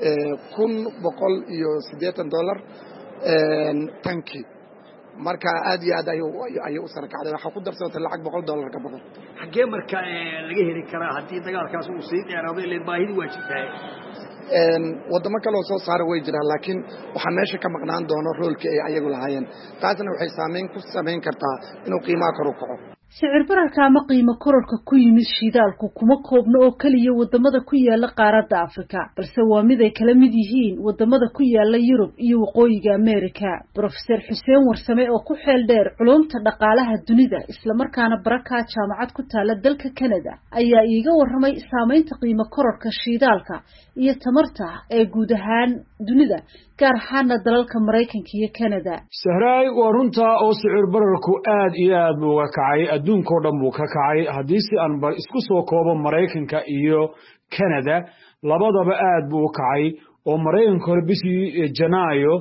Speaker 19: $1,180 tanki marka aad iyo aad ayuu u sarkacday waxa ku darsatay lacag $100 ka badan
Speaker 18: xagee marka laga heli karaa haddii dagaalkaas uu sii dheeraado ilaa baahidi waa jirtaa
Speaker 19: wadamo kale oo soo saar way jiraan laakiin waxa meesha ka maqnaan doono roolkii ay ayagu lahaayeen taasna waxay saameyn ku sameyn kartaa inuu qiimaha kor u kaco
Speaker 6: sicir bararka ama qiimo kororka ku yimid shidaalku kuma koobno oo kaliya wadamada ku yaala qaaradda Afrika balse waa mid ay kala mid yihiin wadamada ku yaala Yurub iyo waqooyiga Ameerika Professor Xuseen Warsame oo ku xeel dheer culumta dhaqaalaha dunida isla markaana baraka jaamacad ku taala dalka Canada ayaa iiga warramay saameynta qiimo kororka shidaalka iyo tamarta ee guud ahaan dunida gaar ahaana dalalka Mareykanka iyo Canada.
Speaker 3: Sahraay waa runta oo sicir bararku aad iyo aad buu uga kacay adduunka oo dhan buu ka kacay haddii si aan isku soo koobo Mareykanka iyo Canada labadaba aad buu u kacay oo Mareykanka hore bishii Janaayo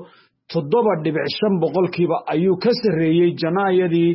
Speaker 3: 7.5% ayuu ka sareeyay Janaayadii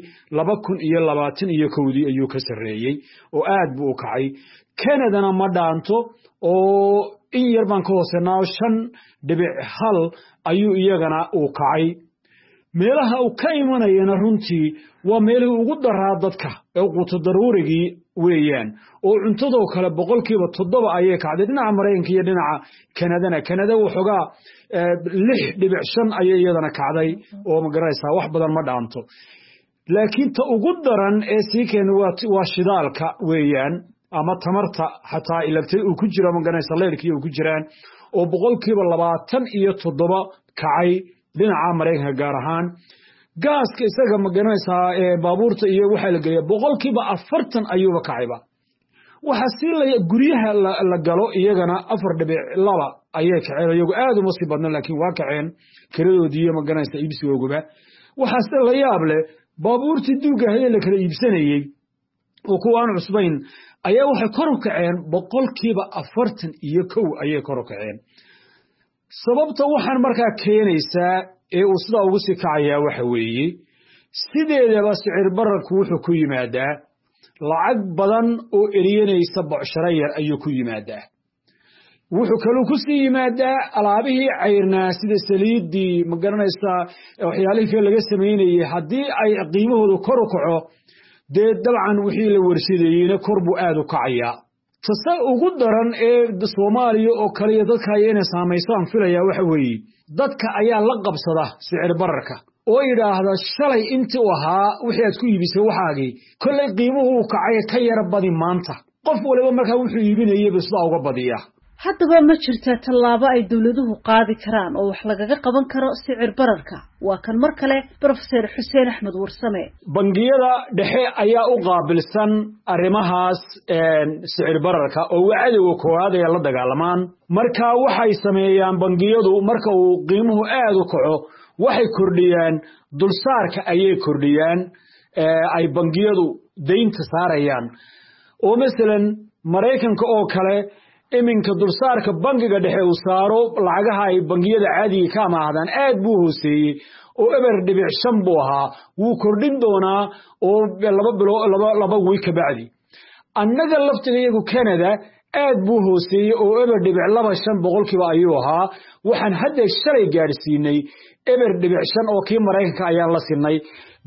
Speaker 3: 2021 ayuu ka sareeyay oo aad buu u kacay Canada ma dhaanto oo in yar baan ka hooseynaa 5.1 ayuu iyagana u kacay meelaha uu ka imanayana runtii waa meelaha ugu daraa dadka ee quuto daruurigii weeyaan oo cuntadoo kale 7% ayay kacday dhinaca Mareykanka iyo dhinaca Canada waxoogaa 6.5 ayay iyadana kacday oo ma garanaysaa wax badan ma dhaanto laakiin ta ugu daran ee sii keen waa shidaalka weeyaan ama tamarta xataa ilagtay uu ku jiro ma garanaysaa leerkii uu ku jiraan oo 27% kacay dhinaca Mareykanka gaar ahaan gaaska isaga ma garanaysaa baabuurta iyo waxa la geliya 40% ayuuba kacayba waxa si la guriyaha la galo iyagana 4.2 ayay kaceen iyagu aad uma sii badna laakiin waa kaceen kiradoodii ma garanaysaa iibsigooguba waxa la yaab leh baabuurtii duuga hay'ad la kala iibsanayay oo kuwaan cusbayn ayaa waxay kor u kaceen 41% ayay kor u kaceen sababta waxaan markaa keenaysaa ee uu sida ugu sii kacayaa waxa weeye sideedaba sicir bararku wuxuu ku yimaadaa lacag badan oo eriyanaysa bocsharo yar ayuu ku yimaadaa wuxuu kaloo ku sii yimaadaa alaabihii cayrnaa sida saliidii ma garanaysaa waxyaalihii kale laga sameynayay haddii ay qiimahoodu kor u kaco dee dabcan wixii la warshadeeyeyna kor buu aad u kacayaa tasa ugu daran ee Soomaaliya oo kale iyo dadka ay inay saameystaan filayaa waxa weeye dadka ayaa la qabsada sicir bararka oo yiraahdo shalay intii uu ahaa wixii aad ku iibisay waxaagii kulay qiimuhu uu kacay ka yar badi maanta qof waliba markaa wuxuu iibinayay bisla uga badiya
Speaker 6: haddaba ma jirta tallaabo ay dawladuhu qaadi karaan oo wax lagaga qaban karo sicir bararka waa kan mar kale Professor Xuseen Axmed Warsame
Speaker 3: bangiyada dhexe ayaa u qaabilsan arrimahaas sicir bararka oo wacdiga koowaad ee la dagaalamaan marka waxay sameeyaan bangiyadu marka uu qiimuhu aad u kaco waxay kordhiyaan dulsaarka ayay kordhiyaan ay bangiyadu deynta saarayaan oo mesela Mareykanka oo kale iminka dulsaarka bangiga dhexe uu saaro lacagaha ay bangiyada caadiga ka amaahdaan aad buu hooseeyay oo eber 5 buu ahaa wuu kordhin doonaa oo 2 wiil ka bacdi annaga laftiga iyagu Canada aad buu hooseeyay oo eber 2.5% ayuu ahaa waxaan hadda shalay gaarsiinay eber 5 oo kii Mareykanka ayaan la sinay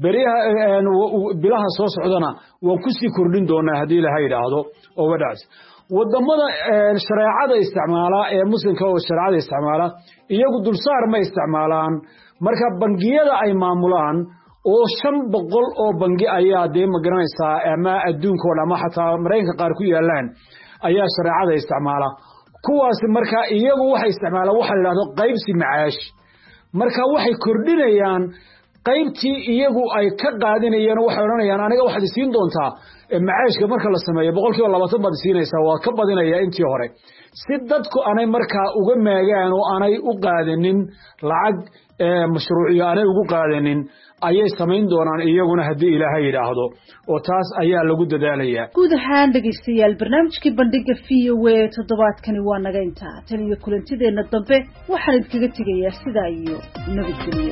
Speaker 3: bilaha soo socdana waan ku sii kordhin doonaa hadii la yiraahdo oo wadaas wadamada shareecada isticmaala ee muslimka oo shareecada isticmaala iyagu dulsaar ma isticmaalaan marka bangiyada ay maamulaan oo 500 oo bangi ayaa dee ma garanaysaa ama adduunka oo dhan xataa Mareykanka qaar ku yaalaan ayaa shareecada isticmaala kuwaas marka iyagu waxay isticmaalaan waxa la yiraahdo qaybsi macaash marka waxay kordhinayaan qaybtii iyagu ay ka qaadinayaan waxay oranayaan aniga waxaad siin doontaa macaashka marka la sameeyo 20% baad siinaysaa waa ka badinaya intii hore si dadku aanay marka uga maagaan oo aanay u qaadanin lacag mashruuciyo aanay ugu qaadanin ayay sameyn doonaan iyaguna hadii Ilaahay yiraahdo oo taas ayaa lagu dadaalayaa
Speaker 6: guud ahaan dhageystayaal barnaamijkii bandhiga VOA toddobaadkani waa naga intaa tan iyo kulantideena dambe waxaan idinkaga tegayaa sidaa iyo nabadgelyo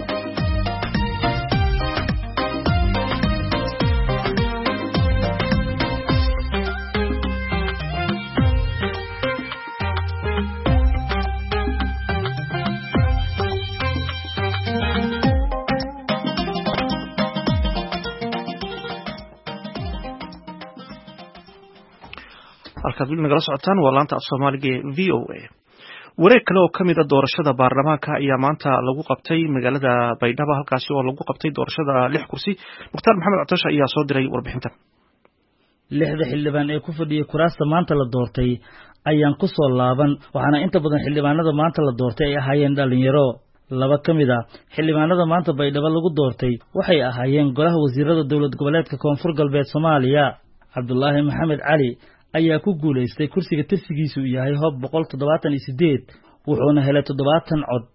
Speaker 1: halkaad weli nagala socotaan waa laanta af Soomaaliga ee VOA wareeg kale oo kamid ah doorashada baarlamaanka ayaa maanta lagu qabtay magaalada Baydhabo halkaasi oo lagu qabtay doorashada 6 kursi Muxtaar Maxamed Catosh ayaa soo diray warbixintan
Speaker 20: 6 xildhibaan ee ku fadhiyay kuraasta maanta la doortay ayaan ku soo laaban waxaana inta badan xildhibaanada maanta la doortay ay ahaayeen dhalinyaro laba kamid ah xildhibaanada maanta Baydhabo lagu doortay waxay ahaayeen golaha wasiirada dawlad goboleedka Koonfur Galbeed Soomaaliya Cabdullaahi Maxamed Cali ayaa ku guuleystay kursiga tirsigiisu yahay hoob 178 wuxuuna helay 70 cod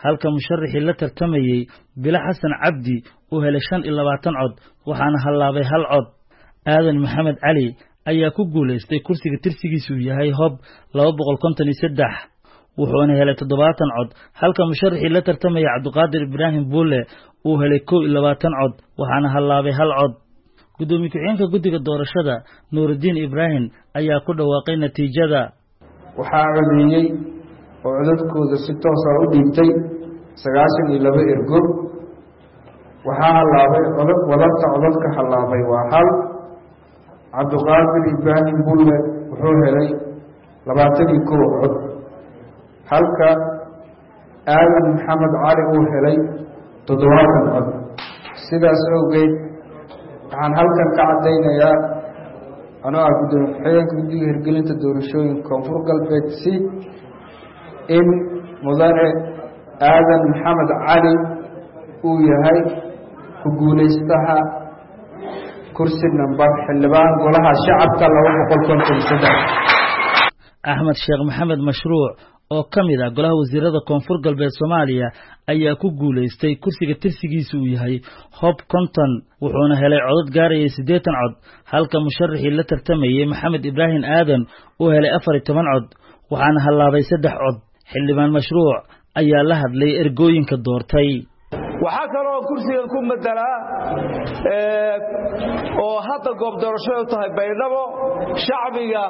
Speaker 20: halka musharaxii la tartamayey Bilo Xasan Cabdi uu helay 25 cod waxaana hallaabay 1 cod. Aadan Maxamed Cali ayaa ku guuleystay kursiga tirsigiisu yahay Hob 253 wuxuuna helay 70 cod halka musharaxii la tartamayay Cabdiqaadir Ibraahim Buule uu helay 21 cod waxaana hallaabay 1 cod. gudoomiye ku-xigeenka guddiga doorashada Nuuruddin Ibraahim ayaa ku dhawaaqay natiijada.
Speaker 21: waxaa codeeyey oo codadkooda si toos ah u dhiibtay 92 ergo. waxaa hallaabay wadanta codadka hallaabay waa 1. Cabdiqaadir Ibraahim Bulle wuxuu helay 21 cod halka Aadan Maxamed Cali uu helay 70 cod. sidaas awgeed waxaan halkan ka cadaynayaa anoo ah gudoomiye ku-xigeenka guddiga hirgelinta doorashooyinka Koonfur Galbeed in mudane Aadan Maxamed Cali uu yahay ku guuleystaha kursi number xildhibaan golaha shacabka 253.
Speaker 20: Axmed Sheekh Maxamed Mashruuc oo kamid ah golaha wasiirada Koonfur Galbeed Soomaaliya ayaa ku guuleystay kursiga tirsigiisu uu yahay Hob 50 wuxuuna helay codad gaaraya 80 cod halka musharaxii la tartamayay Maxamed Ibraahim Aadan uu helay 14 cod waxaana hallaabay 3 cod. xildhibaan Mashruuc ayaa la hadlay ergooyinka doortay.
Speaker 22: waxaa kaloo kursigan ku matalaa oo hadda goob doorashadu tahay Baydhabo shacbiga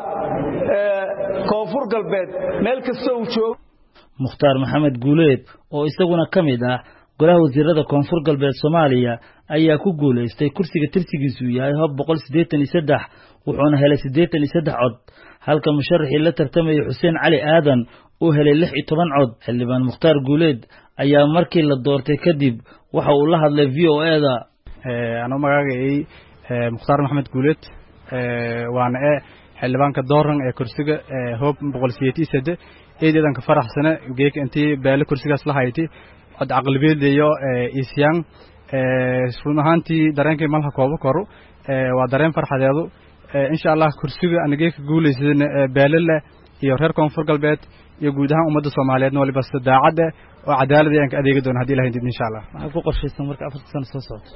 Speaker 22: Koonfur Galbeed meel kasta uu joogo.
Speaker 20: Mukhtaar Maxamed Guuleed oo isaguna kamid ah golaha wasiirada Koonfur Galbeed Soomaaliya ayaa ku guuleystay kursiga tirsigiisu yahay Hob 183 wuxuuna helay 83 cod halka musharaxii la tartamayay Xuseen Cali Aadan uu helay 16 cod. xildhibaan Mukhtaar Guuleed ayaa markii la doortay kadib waxa uu la hadlay VOA-da.
Speaker 11: anoo magacayay Mukhtaar Maxamed Guuleed waana xildhibaanka dooran ee kursiga Hob 183 eedadan ka faraxsana geek intii baal kursigaas la haytay cod aqlabiyad iyo isyan runaantii dareenkay malha koobo koro waa dareen farxadeedu insha Allah kursiga aniga ka guuleysana baalala iyo reer Koonfur Galbeed iyo guud ahaan ummadda Soomaaliyeed waliba daacada oo cadaalad ay ka adeegi doon hadii Ilaahay insha Allah.
Speaker 20: Maxaa ku qorshaysan marka 4 sano soo socdo?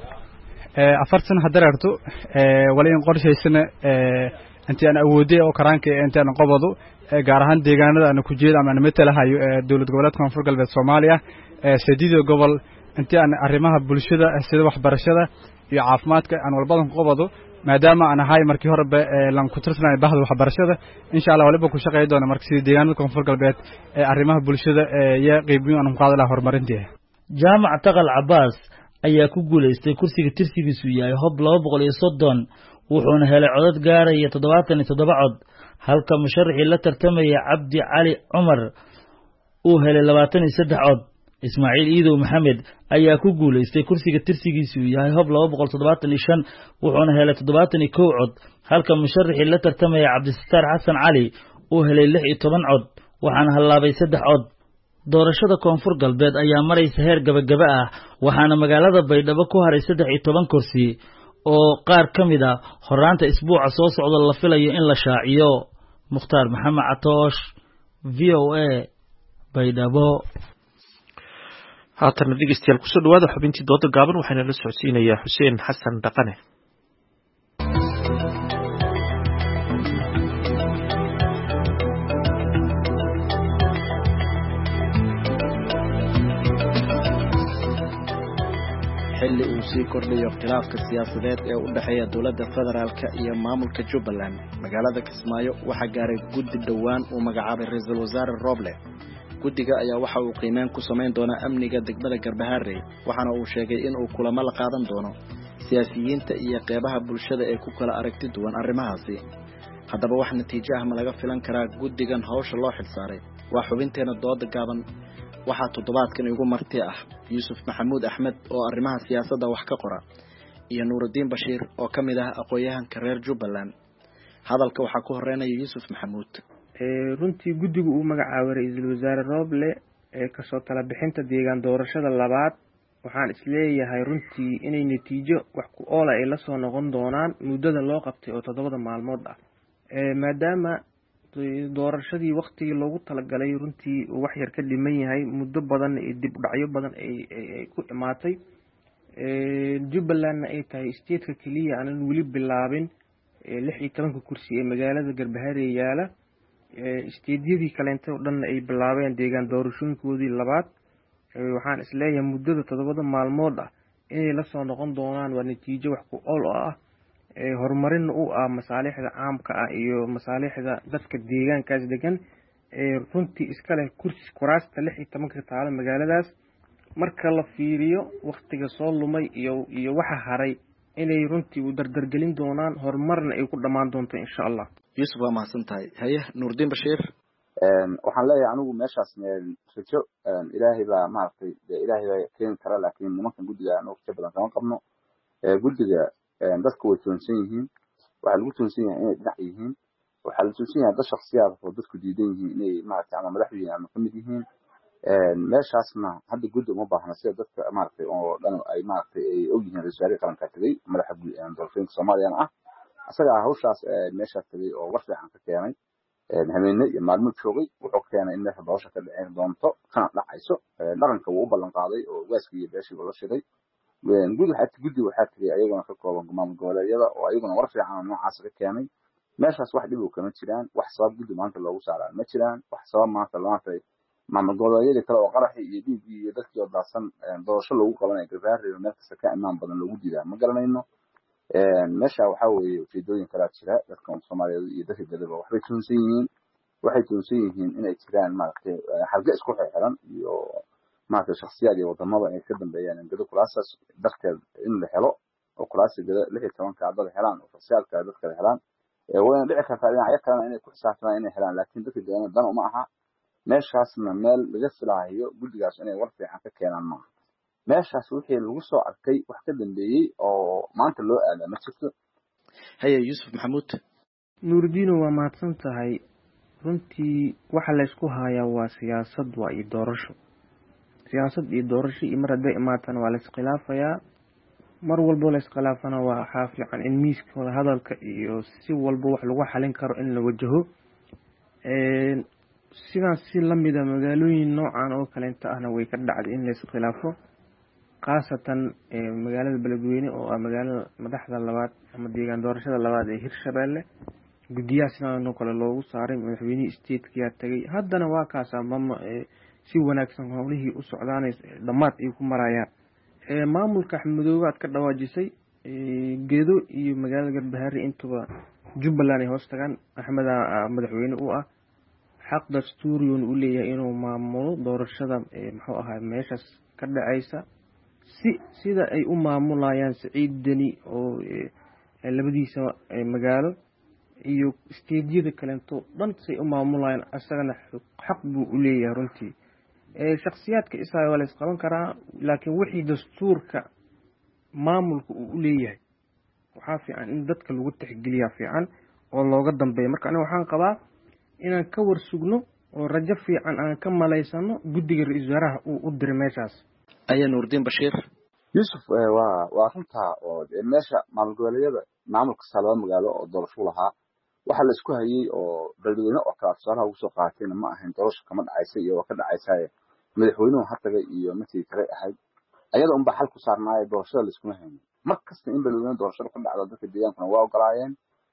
Speaker 11: 4 sano hadararto wala in qorshaysana intii aan awoodey oo karaanka intii aan qabado gaar ahaan deegaanada aan ku jeedo ama matalahayo dawlad goboleedka Koonfur Galbeed Soomaaliya sadiido gobol intii aan arrimaha bulshada sida waxbarashada iyo caafimaadka aan walbadan qabado maadaama aan ahay markii hore lan ku tirsanay bahda waxbarashada insha Allah waliba ku shaqeey doona markii sida deegaanada Koonfur Galbeed arrimaha bulshada iyo qeybiyo aan qaadala horumarintii.
Speaker 20: Jaamac Taqal Abbas ayaa ku guuleystay kursiga tirsigiisu yahay Hob 230 wuxuuna helay codad gaaraya 77 cod halka musharaxii la tartamayay Cabdi Cali Cumar uu helay 23 cod. Ismaaciil Iidow Maxamed ayaa ku guuleystay kursiga tirsigiisu yahay Hob 275 wuxuuna helay 71 cod halka musharaxii la tartamayay Cabdistaar Xasan Cali uu helay 16 cod waxaana hallaabay 3 cod. doorashada Koonfur Galbeed ayaa maraysa heer gabagaba ah waxaana magaalada Baydhabo ku haray 13 kursi oo qaar kamid ah horaanta isbuuca soo socda la filayo in la shaaciyo. Mukhtaar Maxamed Catoosh VOA Baydhabo.
Speaker 1: haatan dhegeystayaal ku soo dhawaada xubintii dooda gaaban waxaana la socodsiinayaa Xuseen Xasan Dhaqane.
Speaker 23: xilli uu sii kordhayo khilaafka siyaasadeed ee u dhexeeya dowladda federaalka iyo maamulka Jubbaland magaalada Kismaayo waxaa gaaray guddi dhowaan uu magacaabay ra'iisul wasaare Roble. guddiga ayaa waxa uu qiimeyn ku sameyn doonaa amniga degmada Garbaharey waxaana uu sheegay in uu kulamo la qaadan doono siyaasiyiinta iyo qeybaha bulshada ee ku kala aragti duwan arrimahaasi. haddaba wax natiijo ah ma laga filan karaa guddigan hawsha loo xilsaaray? waa xubinteena dooda gaaban waxaa toddobaadkan igu marti ah Yuusuf Maxamuud Axmed oo arrimaha siyaasadda wax ka qora iyo Nuuruddin Bashiir oo kamid ah aqoonyahanka reer Jubbaland. hadalka waxaa ku horeynaya Yuusuf Maxamuud.
Speaker 24: runtii guddigu uu magacaabay ra'iisul wasaare Roble ee ka soo tala bixinta deegaan doorashada labaad waxaan isleeyahay runtii inay natiijo wax ku ool ay la soo noqon doonaan muddada loo qabtay oo 7 maalmood ah maadaama doorashadii waktigii loogu talagalay runtii wax yar ka dhiman yahay muddo badan dib u dhacyo badan ay ku imaatay Jubbalandna ay tahay stateka kaliya aanan weli bilaabin 16 kursi ee magaalada Garbaharre yaala stateyadii kaleento oo dhan ay bilaabeen deegaan doorashooyinkoodii labaad waxaan isleeyahay muddada 7 maalmood ah inay la soo noqon doonaan waa natiijo wax ku ool ah horumarin u ah masaalixda caamka ah iyo masaalixda dadka deegaankaas degan runtii iska leh kuraasta 16 taalo magaaladaas marka la fiiriyo waqtiga soo lumay iyo waxa haray inay runtii u dardargelin doonaan horumarna ay ku dhamaan doonto insha Allah.
Speaker 23: Yusuf waa mahadsantahay. Haye Nuurdin Bashiir
Speaker 2: waxaan leeyahay anigu meeshaas rajo ilaahay baa maartay ilaahay baa keen kara laakiin nimankan guddiga aan waqti badan kama qabno guddiga dadku way toonsan yihiin waxa lagu toonsan yahay inay dhinac yihiin waxa la toonsan yahay dad shakhsiyaad oo dadku diidan yihiin inay maartay ama madaxweyne ama kamid yihiin meeshaasna hadda guddi uma baahna sida dadka maartay oo dhan ay maartay ay og yihiin ra'iisul qaranka tagay madaxa doorashooyinka Soomaaliya asaga hawshaas meeshaas tagay oo war fiican ka keenay habeenna iyo maalmo joogay wuxuu keenay in meesha doorasho ka dhacay doonto kana dhacayso dhaqanka uu u ballan qaaday oo waaskii iyo beeshii la shiday guddi waxaa tagay ayaguna ka kooban maamul goboleedyada oo ayaguna war fiican noocaas ka keenay meeshaas wax dhib kama jiraan wax sabab guddi maanta loogu saaraa ma jiraan wax sabab maanta maamul goboleedyada kale oo qaraxi iyo dhiigii iyo dadkii oo daadsan doorasho loogu qabanayo Garbaharre meel kasta ka imaan badan loogu diidaa ma garanayno meesha waxa weeye ujeedooyin kala jira dadka Soomaaliyeed iyo dadka galbeed waxay toonsan yihiin inay jiraan maaragtay xalqa isku xiran iyo maaragtay shakhsiyaad iyo wadamada ay ka dambeeyaan gado kulaasas darteed in la helo oo kulaasiga 16 ka dad helaan oo shakhsiyaadka dadka helaan wayna dhici kartaa dhinaca kale inay ku xisaabtamaan inay helaan laakiin dadka deegaanka dan uma aha meeshaasna meel laga filaayo guddigaas inay war fiican ka keenaan maaha meeshaas wixii lagu soo arkay wax ka dambeeyay oo maanta loo aadaa ma jirto.
Speaker 23: Haye Yusuf Maxamuud
Speaker 24: Nuurdin waa mahadsan tahay runtii waxa la isku hayaa waa siyaasad iyo doorasho iyo mar haday imaatan waa la iskhilaafayaa mar walba la iskhilaafana waa xaafiican in miiskooda hadalka iyo si walba wax lagu xalin karo in la wajaho sidaas si lamida magaalooyin noocan oo kale inta ahna way ka dhacday in la iskhilaafo qaasatan magaalada Beledweyne oo magaalada madaxda labaad ama deegaan doorashada labaad ee Hirshabeelle guddiyaasna kale loogu saaray madaxweynihii state-ka tagay haddana waa kaas ama si wanaagsan howlihii u socdaanay dhamaad ay ku marayaan maamulka Axmedoobe aad ka dhawaajisay geedo iyo magaalada Garbaharre intuba Jubbaland ay hoos tagaan Axmed madaxweyne u ah xaq dastuuri uu leeyahay inuu maamulo doorashada muxuu ahaa meeshaas ka dhacaysa sida ay u maamulayaan Saciid Deni oo labadiisa magaalo iyo stateyada kaleento dhan say u maamulayaan asagana xaq buu u leeyahay runtii shakhsiyaadka isaga wala isqaban karaa laakiin wixii dastuurka maamulka uu u leeyahay waxaa fiican in dadka lagu tixgeliyaa fiican oo looga dambeeyo marka aniga waxaan qabaa inaan ka warsugno oo rajo fiican aan ka malaysano guddiga ra'iisul wasaaraha uu u diray meeshaas.
Speaker 23: Ayaa Nuurdin Bashiir
Speaker 2: Yusuf waa runta oo meesha maamul goboleedyada maamulka Salwa magaalo oo doorasho lahaa waxa la isku hayay oo dadweyne oo kala saaraa ugu soo qaatayna ma ahayn doorasho kama dhacaysa iyo ka dhacaysa madaxweynuhu hataga iyo markii kale ahayd ayada un baa xal ku saarnaay doorashada la isku hayay markasta in Beledweyne doorashada ka dhacdo dadka deegaankana waa ogolaayeen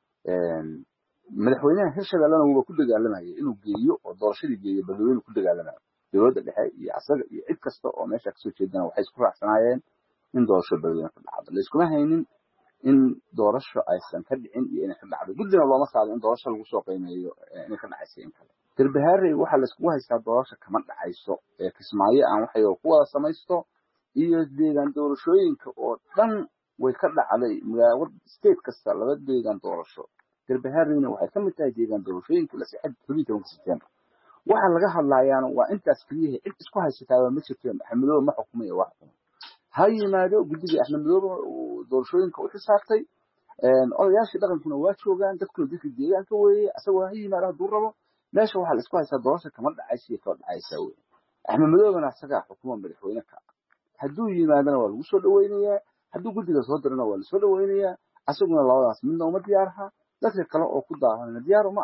Speaker 2: madaxweynaha Hirshabeellena uu ku dagaalamay inuu geeyo oo doorashadii geeyo Beledweyne ku dagaalamay dowladda dhexe iyo asaga iyo cid kasta oo meesha ka soo jeedana waxay isku raacsanaayeen in doorasho Beledweyne ka dhacdo la isku haynin in doorasho aysan ka dhicin iyo in ka dhacdo guddiga looma saaro in doorasho lagu soo qiimeeyo in ka dhacayso in kale Garbaharre waxa la isku haystaa doorasho kama dhacayso Kismaayo aan waxay ku wada samaysto iyo deegaan doorashooyinka oo dhan way ka dhacday magaalada state kasta laba deegaan doorasho Garbaharrena waxay ka mid tahay deegaan doorashooyinka la saxid 12 September waxa laga hadlaayaan waa intaas kaliya cid isku haysataa ma jirto Axmedoobe ma xukumayo wax hayimaado guddiga Axmedoobe doorashooyinka u xisaabtay odayaashii dhaqankuna waa joogaan dadku dadka deegaanka weeye asagoo hayimaado haduu rabo meesha waxa la isku haystaa doorasho kama dhacayso ka dhacaysa weeye Axmedoobena asaga xukuma madaxweyne ka haduu yimaadana waa lagu soo dhaweynayaa haduu guddiga soo dirana waa la soo dhaweynayaa asaguna labadaas midna uma diyaarha dadka kale oo ku daahan diyaar uma aha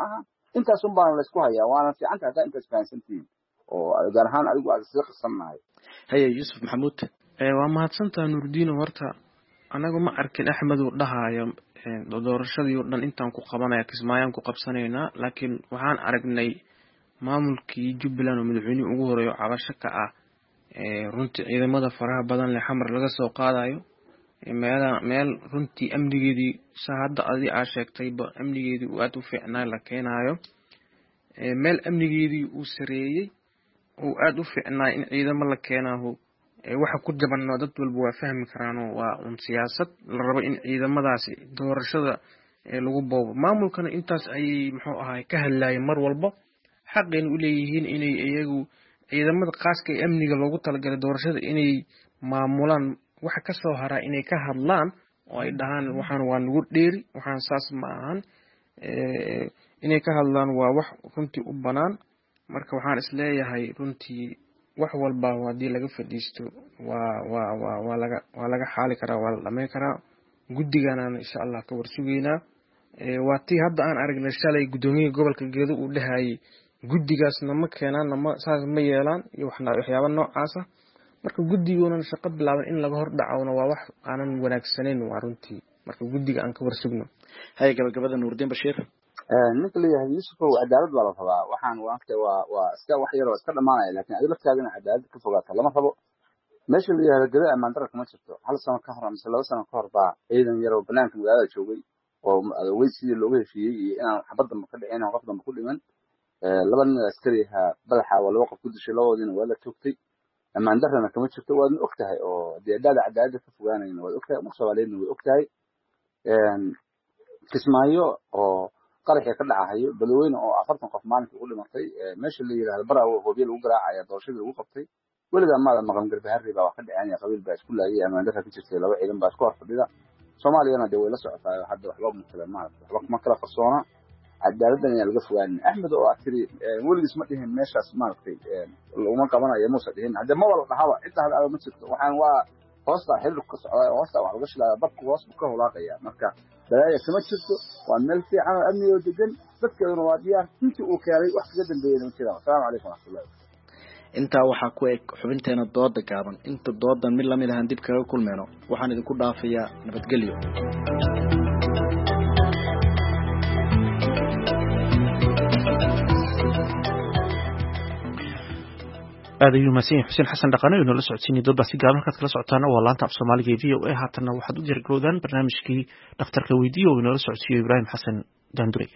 Speaker 2: intaas un baan la isku hayaa waana fiican tahay intaas fahansantiin oo gaar ahaan adigu aad sii qasanahay
Speaker 23: haye Yusuf Maxamuud
Speaker 24: waa mahadsantaa Nuurdiin horta anagu ma arkin Axmed uu dhahayo doorashadii oo dhan intaan ku qabanaya Kismaayaan ku qabsanaynaa laakiin waxaan aragnay maamulkii Jubbaland oo madaxweynaha ugu horeeyo cabasho ka ah runtii ciidamada faraha badan leh xamar laga soo qaadayo meel runtii amnigeedii hadda adii aa sheegtayba amnigeedii uu aad u fiicnaa la keenayo meel amnigeedii uu sareeyay uu aad u fiicnaa in ciidamo la keenayo waxa ku jabanno dad walba waa fahmi karaan waa un siyaasad la rabo in ciidamadaasi doorashada lagu boobo maamulkana intaas ay muxuu ahaay ka hadlaayeen mar walba xaqeen u leeyihiin inay iyagu ciidamada qaaska ee amniga loogu talagalay doorashada inay maamulaan waxa ka soo haraa inay ka hadlaan oo ay dhahaan waxaan waa nagu dheeri waxaan saas ma ahan inay ka hadlaan waa wax runtii u banaan marka waxaan isleeyahay runtii wax walba hadii laga fadhiisto waa laga xaali karaa waa la dhameyn karaa guddigana insha Allah ka warsugeynaa waa tii hadda aan aragnay shalay gudoomiyaha gobolka Gedo uu dhahay guddigaasna ma keenaan saas ma yeelaan iyo waxyaabo noocaas ah marka guddiguna shaqo bilaaban in laga hor dhacawna waa wax aanan wanaagsaneyn waa runtii marka guddiga aan ka warsugno
Speaker 23: hay gabagabada Nuurdiin Bashiir
Speaker 2: ninka leeyahay Yusuf oo cadaalad baa la rabaa waxaan waa iska wax yar oo iska dhamaanaya laakiin adiga laftaadina cadaalad ka fogaato lama rabo meesha la yiraahdo Gedo amaan darka ma jirto hal sano ka hor ama 2 sano ka hor baa ciidan yar oo banaanka magaalada joogay oo adaweysi looga heshiiyay inaan xabad dambe ka dhicin qof dambe ku dhiman laba nin askari ah balaxa waa loo qof ku dishay labadoodina waa la toogtay amaan darana kama jirto waad ogtahay oo deedaada cadaalad ka fogaanayna waad ogtahay Soomaaliyeedna way ogtahay Kismaayo oo qaraxii ka dhacayo balweyne oo 40 qof maalintii ugu dhimatay meesha la yiraahdo Baraawo hoobiye lagu garaacay doorashadii lagu qabtay waliba maada maqan garbaharri baa ka dhacay qabiil baa isku laayay amaan darka ka jirtay laba ciidan baa isku horfadhida Soomaaliyana way la socotaa hadda wax loo mutala ma kala qarsoona cadaaladdan ayaa laga fogaan Axmed oo akhri waligiis ma dhihin meeshaas maartay looma qabanayo muusa dhihin hadda ma wala dhahawa inta hada ma jirto waxaan waa hoosta xilli ka socda hoosta wax laga shilaa dabka hoos ka holaaqaya marka balaaya kama jirto waa meel fiican oo amni oo degan dadkeeduna waa diyaar intii uu keenay wax kaga dambeeyay jira assalaamu calaykum warahmatullahi
Speaker 23: intaa waxaa ku eg xubinteena dooda gaaban inta doodan mid lamid ah dib kaga kulmeeno waxaan idinku dhaafayaa nabadgelyo
Speaker 1: aad ayuu mahadsan Xuseen Xasan Dhaqane oo nala socodsiinay doodaasi gaaban ka kala socotaana waa laanta af Soomaaliga ee VOA haatana waxaad u diyaargarowdaan barnaamijkii dhakhtarka weydiiyo oo nala socodsiiyay Ibraahim Xasan Daandurey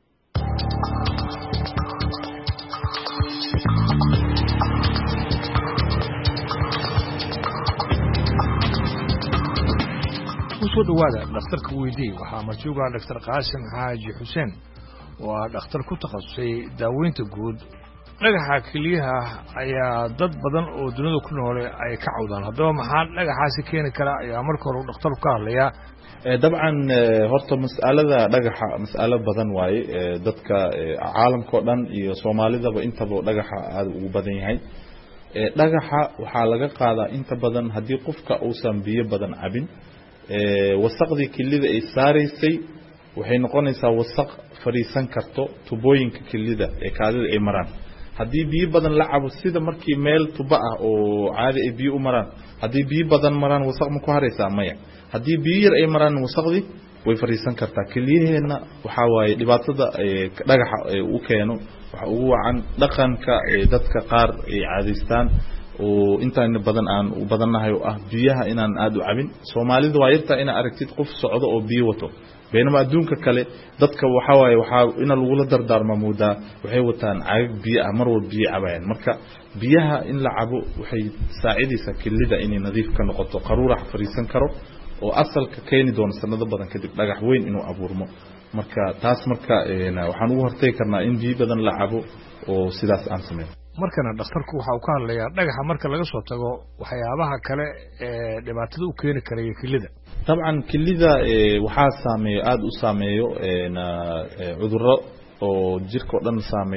Speaker 4: soo dhawaada dhakhtarka weydiiyo waxaa marjuuga Dr. Qaasim Xaaji Xuseen oo dhakhtar ku takhasusay daaweynta guud dhagaxa kaliyaha ayaa dad badan oo dunida ku nool ay ka cawdaan haddaba maxaa dhagaxaasi keeni kara ayaa marka hore dhakhtarku ka hadlaya
Speaker 5: dabcan horta mas'alada dhagaxa mas'alo badan waaye dadka caalamka dhan iyo Soomaalidaba intaba dhagaxa aad ugu badan yahay dhagaxa waxaa laga qaadaa inta badan hadii qofka uusan biyo badan cabin wasaqdii kilida ay saareysay waxay noqonaysaa wasaq fariisan karto tubooyinka kilida ee kaadida ay maraan haddii biyo badan la cabo sida markii meel tuba ah oo caadi ay biyo u maraan haddii biyo badan maraan wasaq ma ku haraysaa maya haddii biyo yar ay maraan wasaqdii way fariisan kartaa kaliyaheena waxa waaye dhibaatada dhagaxa uu keeno waxa ugu wacan dhaqanka dadka qaar ay caadaystaan oo intaan badan aan u badanahay oo ah biyaha inaan aad u cabin Soomaalida waa yarta in aragtid qof socdo oo biyo wato beenama adduunka kale dadka waxa waaye waxa in lagu la dardaarmo moodaa waxay wataan caag biyo ah mar walba biyo cabayaan marka biyaha in la cabo waxay saacidaysaa kilida inay nadiif ka noqoto qaruurax fariisan karo oo asalka keeni doona sanado badan kadib dhagax weyn inuu abuurmo marka taas marka waxaan ugu hortay karnaa in biyo badan la cabo oo sidaas aan sameeyo
Speaker 4: markana dhakhtarku waxa uu ka hadlayaa dhagaxa marka laga soo tago waxyaabaha kale ee dhibaatada u keeni kara kilida
Speaker 5: dabcan kilida waxa saameeyo aad u saameeyo cudurro oo jirka oo dhan saameeyo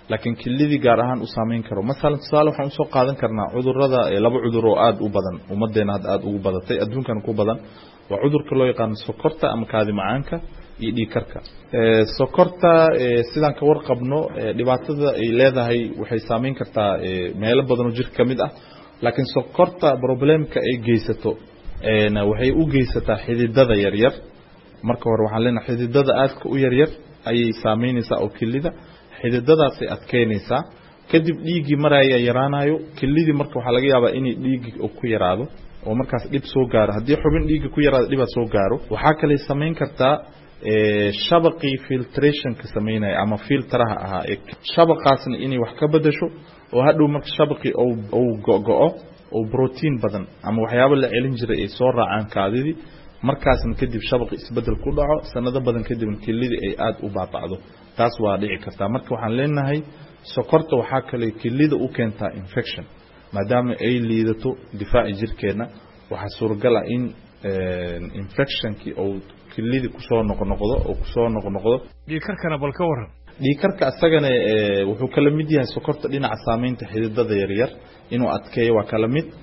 Speaker 5: laakiin kilidii gaar ahaan u saameyn karo masalan tusaale waxaan usoo qaadan karnaa cudurrada laba cudur oo aad u badan ummadeena hadda aad ugu badatay adduunkan ku badan waa cudurka loo yaqaan sokorta ama kaadi macaanka iyo dhiig karka sokorta sidaan ka warqabno dhibaatada ay leedahay waxay saameyn kartaa meelo badan oo jirka kamid ah laakiin sokorta problemka ay geysato waxay u geysataa xididada yar yar marka hore waxaan leenahay xididada aadka u yar yar ayay saameynaysaa oo kilida xididadaas ay adkeynaysaa kadib dhiigii maraya yaraanayo kilidii marka waxaa laga yaabaa in dhiigii ku yaraado oo markaas dhib soo gaaro haddii xubin dhiigii ku yaraado dhib soo gaaro waxaa kale saameyn kartaa shabaqii filtrationka sameynaya ama filteraha ahaa shabaqaasna inay wax ka bedesho oo hadhow marka shabaqii uu go'o oo protein badan ama waxyaabo la celin jiray ay soo raacaan kaadidii markaasna kadib shabaqi isbedel ku dhaco sanado badan kadib kilidii ay aad u baabacdo taas waa dhici kartaa marka waxaan leenahay sokorta waxaa kale kilida u keentaa infection maadaama ay liidato difaaci jirkeena waxaa suuragal ah in infectionkii oo kilidii kusoo noqnoqdo
Speaker 4: dhiigkarkana bal ka waran
Speaker 5: dhiigkarka asagana wuxuu kala mid yahay sokorta dhinaca saameynta xididada yaryar inuu adkeeyo waa kala mid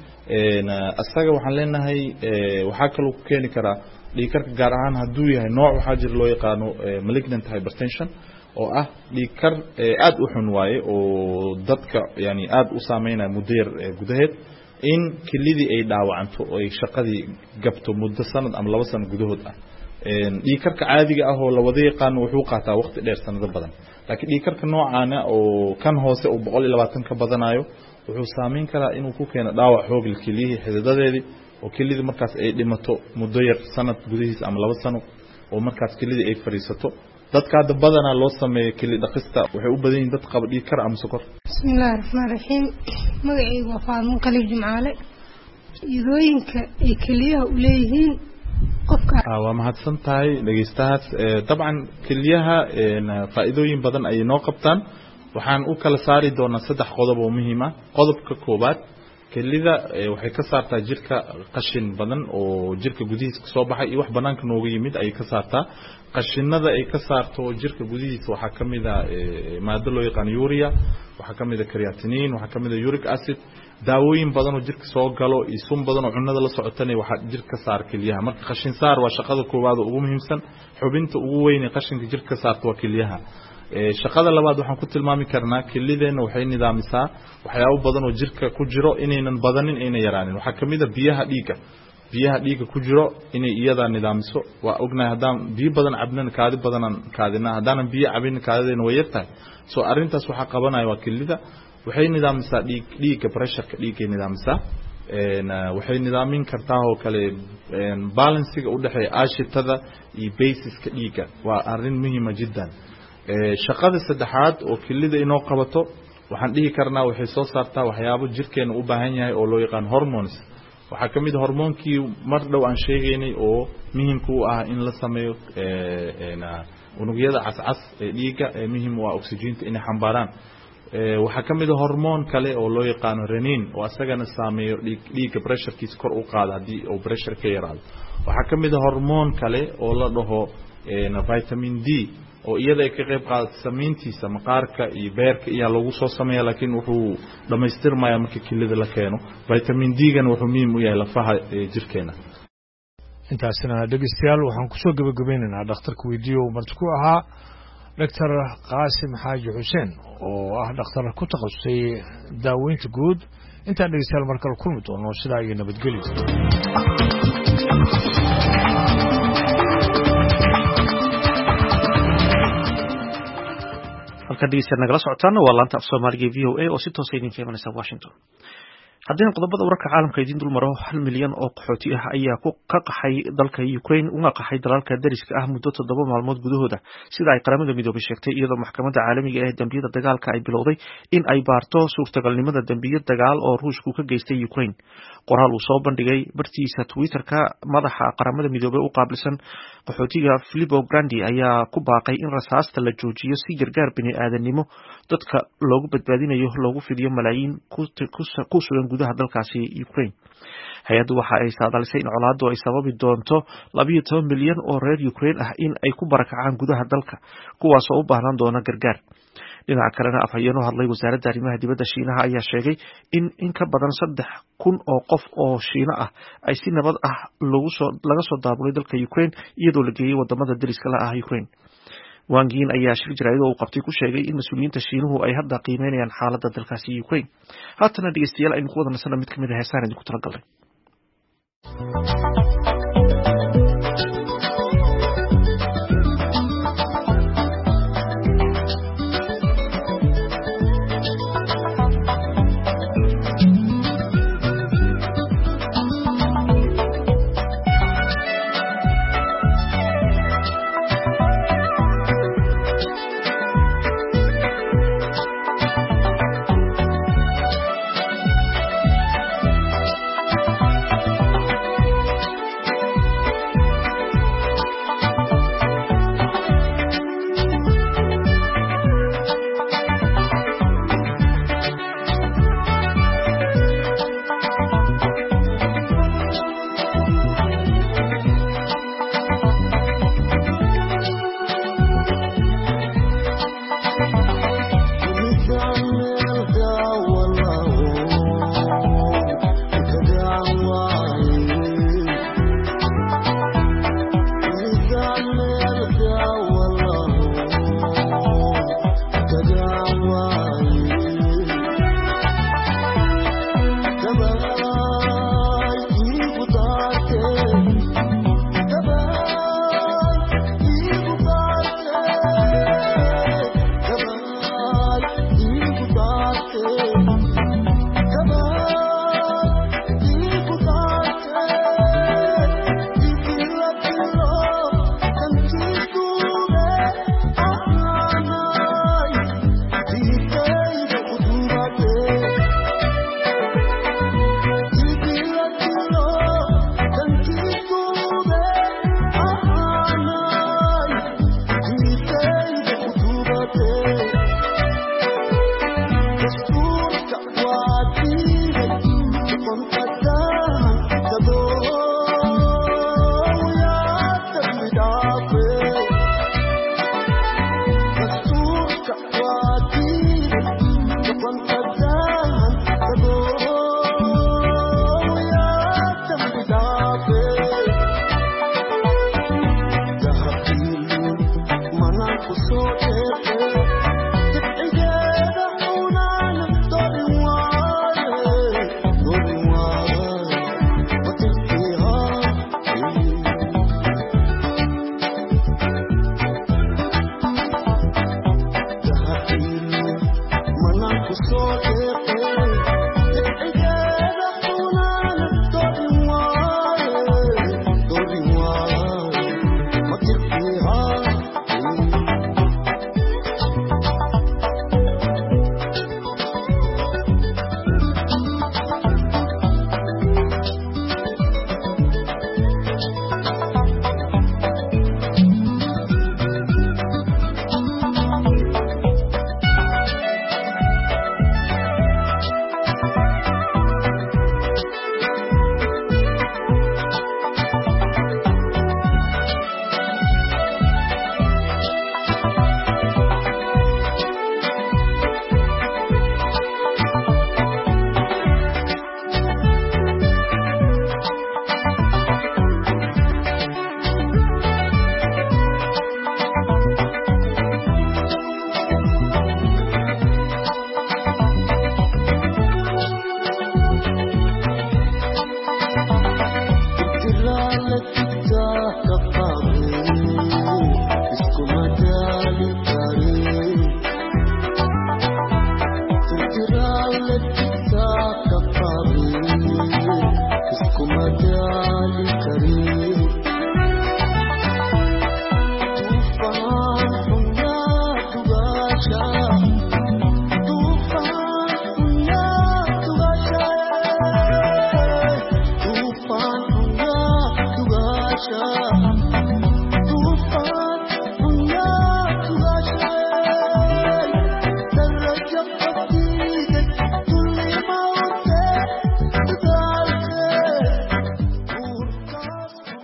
Speaker 5: asaga waxaan leenahay waxaa kaloo ku keeni karaa dhiigkarka gaar ahaan hadduu yahay nooc waxaa jira loo yaqaano malignant hypertension oo ah dhiigkar aad u xun waaye oo dadka yani aad u saameynaya muddo yar gudaheed in kilidii ay dhaawacanto oo ay shaqadii gabto muddo sanad ama 2 sano gudahood ah dhiigkarka caadiga ah oo la wada yaqaan wuxuu qaataa waqti dheer sanado badan laakiin dhiigkarka noocaana oo kan hoose oo 120 ka badanayo wuxuu saameyn karaa inuu ku keeno dhaawac xoog leh kiliyihii xididadeedii oo kilidii markaas ay dhimato muddo yar sanad gudihiis ama 2 sano oo markaas kilidii ay fariisato dadka hadda badanaa loo sameeyo kili dhaqista waxay u badan yihiin dad qaba dhiig kar ama sokor
Speaker 7: bismillaahir rahmaanir rahiim magacaygu waa Faadmo Khalil Jimcaale idooyinka ay kaliyaha u leeyihiin qofka
Speaker 5: waa mahadsan tahay dhageystahaas dabcan kaliyaha faa'iidooyin badan ay noo qabtaan waxaan u kala saari doonaa 3 qodob oo muhiim ah qodobka koobaad kelida waxay ka saartaa jirka qashin badan oo jirka gudihiisa soo baxay iyo wax banaanka nooga yimid ay ka saartaa qashinada ay ka saarto jirka gudihiisa waxa kamid ah maado loo yaqaan urea waxa kamid ah creatinine waxa kamid ah uric acid daawooyin badan oo jirka soo galo iyo sun badan oo cunnada la socotana waxa jirka saar keliyaha marka qashin saar waa shaqada koowaad oo ugu muhiimsan xubinta ugu weyn ee qashinka jirka saarto waa keliyaha shaqada labaad waxaan ku tilmaami karnaa kelideena waxay nidaamisaa waxyaabo badan oo jirka ku jiro inaynan badanin ayna yaraanin waxa kamid ah biyaha dhiiga ku jiro inay iyada nidaamiso waa ognahay hadaan biyo badan cabnana kaadi badan kaadina hadaan biyo cabin kaadina way yartahay soo arintaas waxa qabanaya waa kelida waxay nidaamisaa dhiiga pressure-ka dhiiga nidaamisaa waxay nidaamin kartaa oo kale balancing u dhaxeeya aashitada iyo basiska dhiiga waa arin muhiim ah jiddan shaqada saddexaad oo kelida inoo qabato waxaan dhihi karnaa waxay soo saartaa waxyaabo jirkeena u baahan yahay oo loo yaqaan hormones waxa kamid hormoonkii mar dhow aan sheegaynay oo muhiimku u ah in la sameeyo unugyada cascas ee dhiiga ee muhiim u ah oxygen-ta inay xambaaraan waxa kamid hormoon kale oo loo yaqaan renin oo asagana saameeyo dhiiga pressure-kiisa kor u qaado hadii oo pressure ka yaraado waxa kamid hormoon kale oo la dhaho vitamin D oo iyada ay ka qayb qaadato sameyntiisa maqaarka iyo beerka iyo lagu soo sameeyaa laakiin wuxuu dhameystirmayaa marka kilida la keeno vitamin D-gan wuxuu muhiim u yahay lafaha jirkeena
Speaker 4: intaasina dhegeystayaal waxaan ku soo gabagabeynaynaa dhakhtarka weydiiyo marti ku ahaa Dr. Qaasim Xaaji Xuseen oo ah dhakhtar ku takhasusay daaweynta guud inta dhegeystayaal markale kulmi doono sidaa iyo nabadgelyo
Speaker 1: halka dhegeystayaal nagala socotaana waa laanta af Soomaaliga VOA oo si toos ah idin keenaysa Washington haddii qodobada wararka caalamka idin dul maro 1 milyan oo qaxooti ah ayaa ka qaxay dalka Ukraine una qaxay dalalka dariska ah muddo 7 maalmood gudahooda sida ay qaramada midoobay sheegtay iyadoo maxkamadda caalamiga ee dambiyada dagaalka ay bilowday in ay baarto suurtagalnimada dambiyo dagaal oo Ruushku ka geystay Ukraine qoraal uu soo bandhigay bartiisa Twitter-ka madaxa qaramada midoobay u qaabilsan qaxootiga Filippo Grandi ayaa ku baaqay in rasaasta la joojiyo si gargaar bini'aadanimo dadka loogu badbaadinayo loogu fidiyo malaayiin ku sugan gudaha dalkaasi Ukraine hay-addu waxa ay saadalisay in colaaddu ay sababi doonto 12 milyan oo reer Ukraine ah in ay ku barakacaan gudaha dalka kuwaasoo u baahnaan doona gargaar. dhinaca kalena afhayeenoo hadlay wasaaradda arrimaha dibadda Shiinaha ayaa sheegay in ka badan 3,000 oo qof oo Shiina ah ay si nabad ah laga soo daabulay dalka Ukraine iyadoo la geeyay wadamada dariska la ah Ukraine. Wang Yi ayaa shir jaraa'id oo uu qabtay ku sheegay in mas'uuliyiinta Shiinuhu ay hadda qiimeynayaan xaaladda dalkaasi Ukraine. haatana dhegeystayaal aynu ku wada nasana mid kamid ah heesaan idinku talagalnay.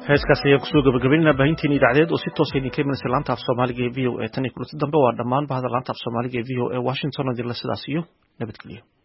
Speaker 1: heeskaas ayaan kusoo gabagabaynaa baahinteeni idaacadeed oo si toos ah idinka imanaysa laanta af Soomaaliga ee VOA tan iyo kulanti dambe waa dhammaan bahda laanta af Soomaaliga ee VOA Washington oo idinla sidaas iyo nabadgelyo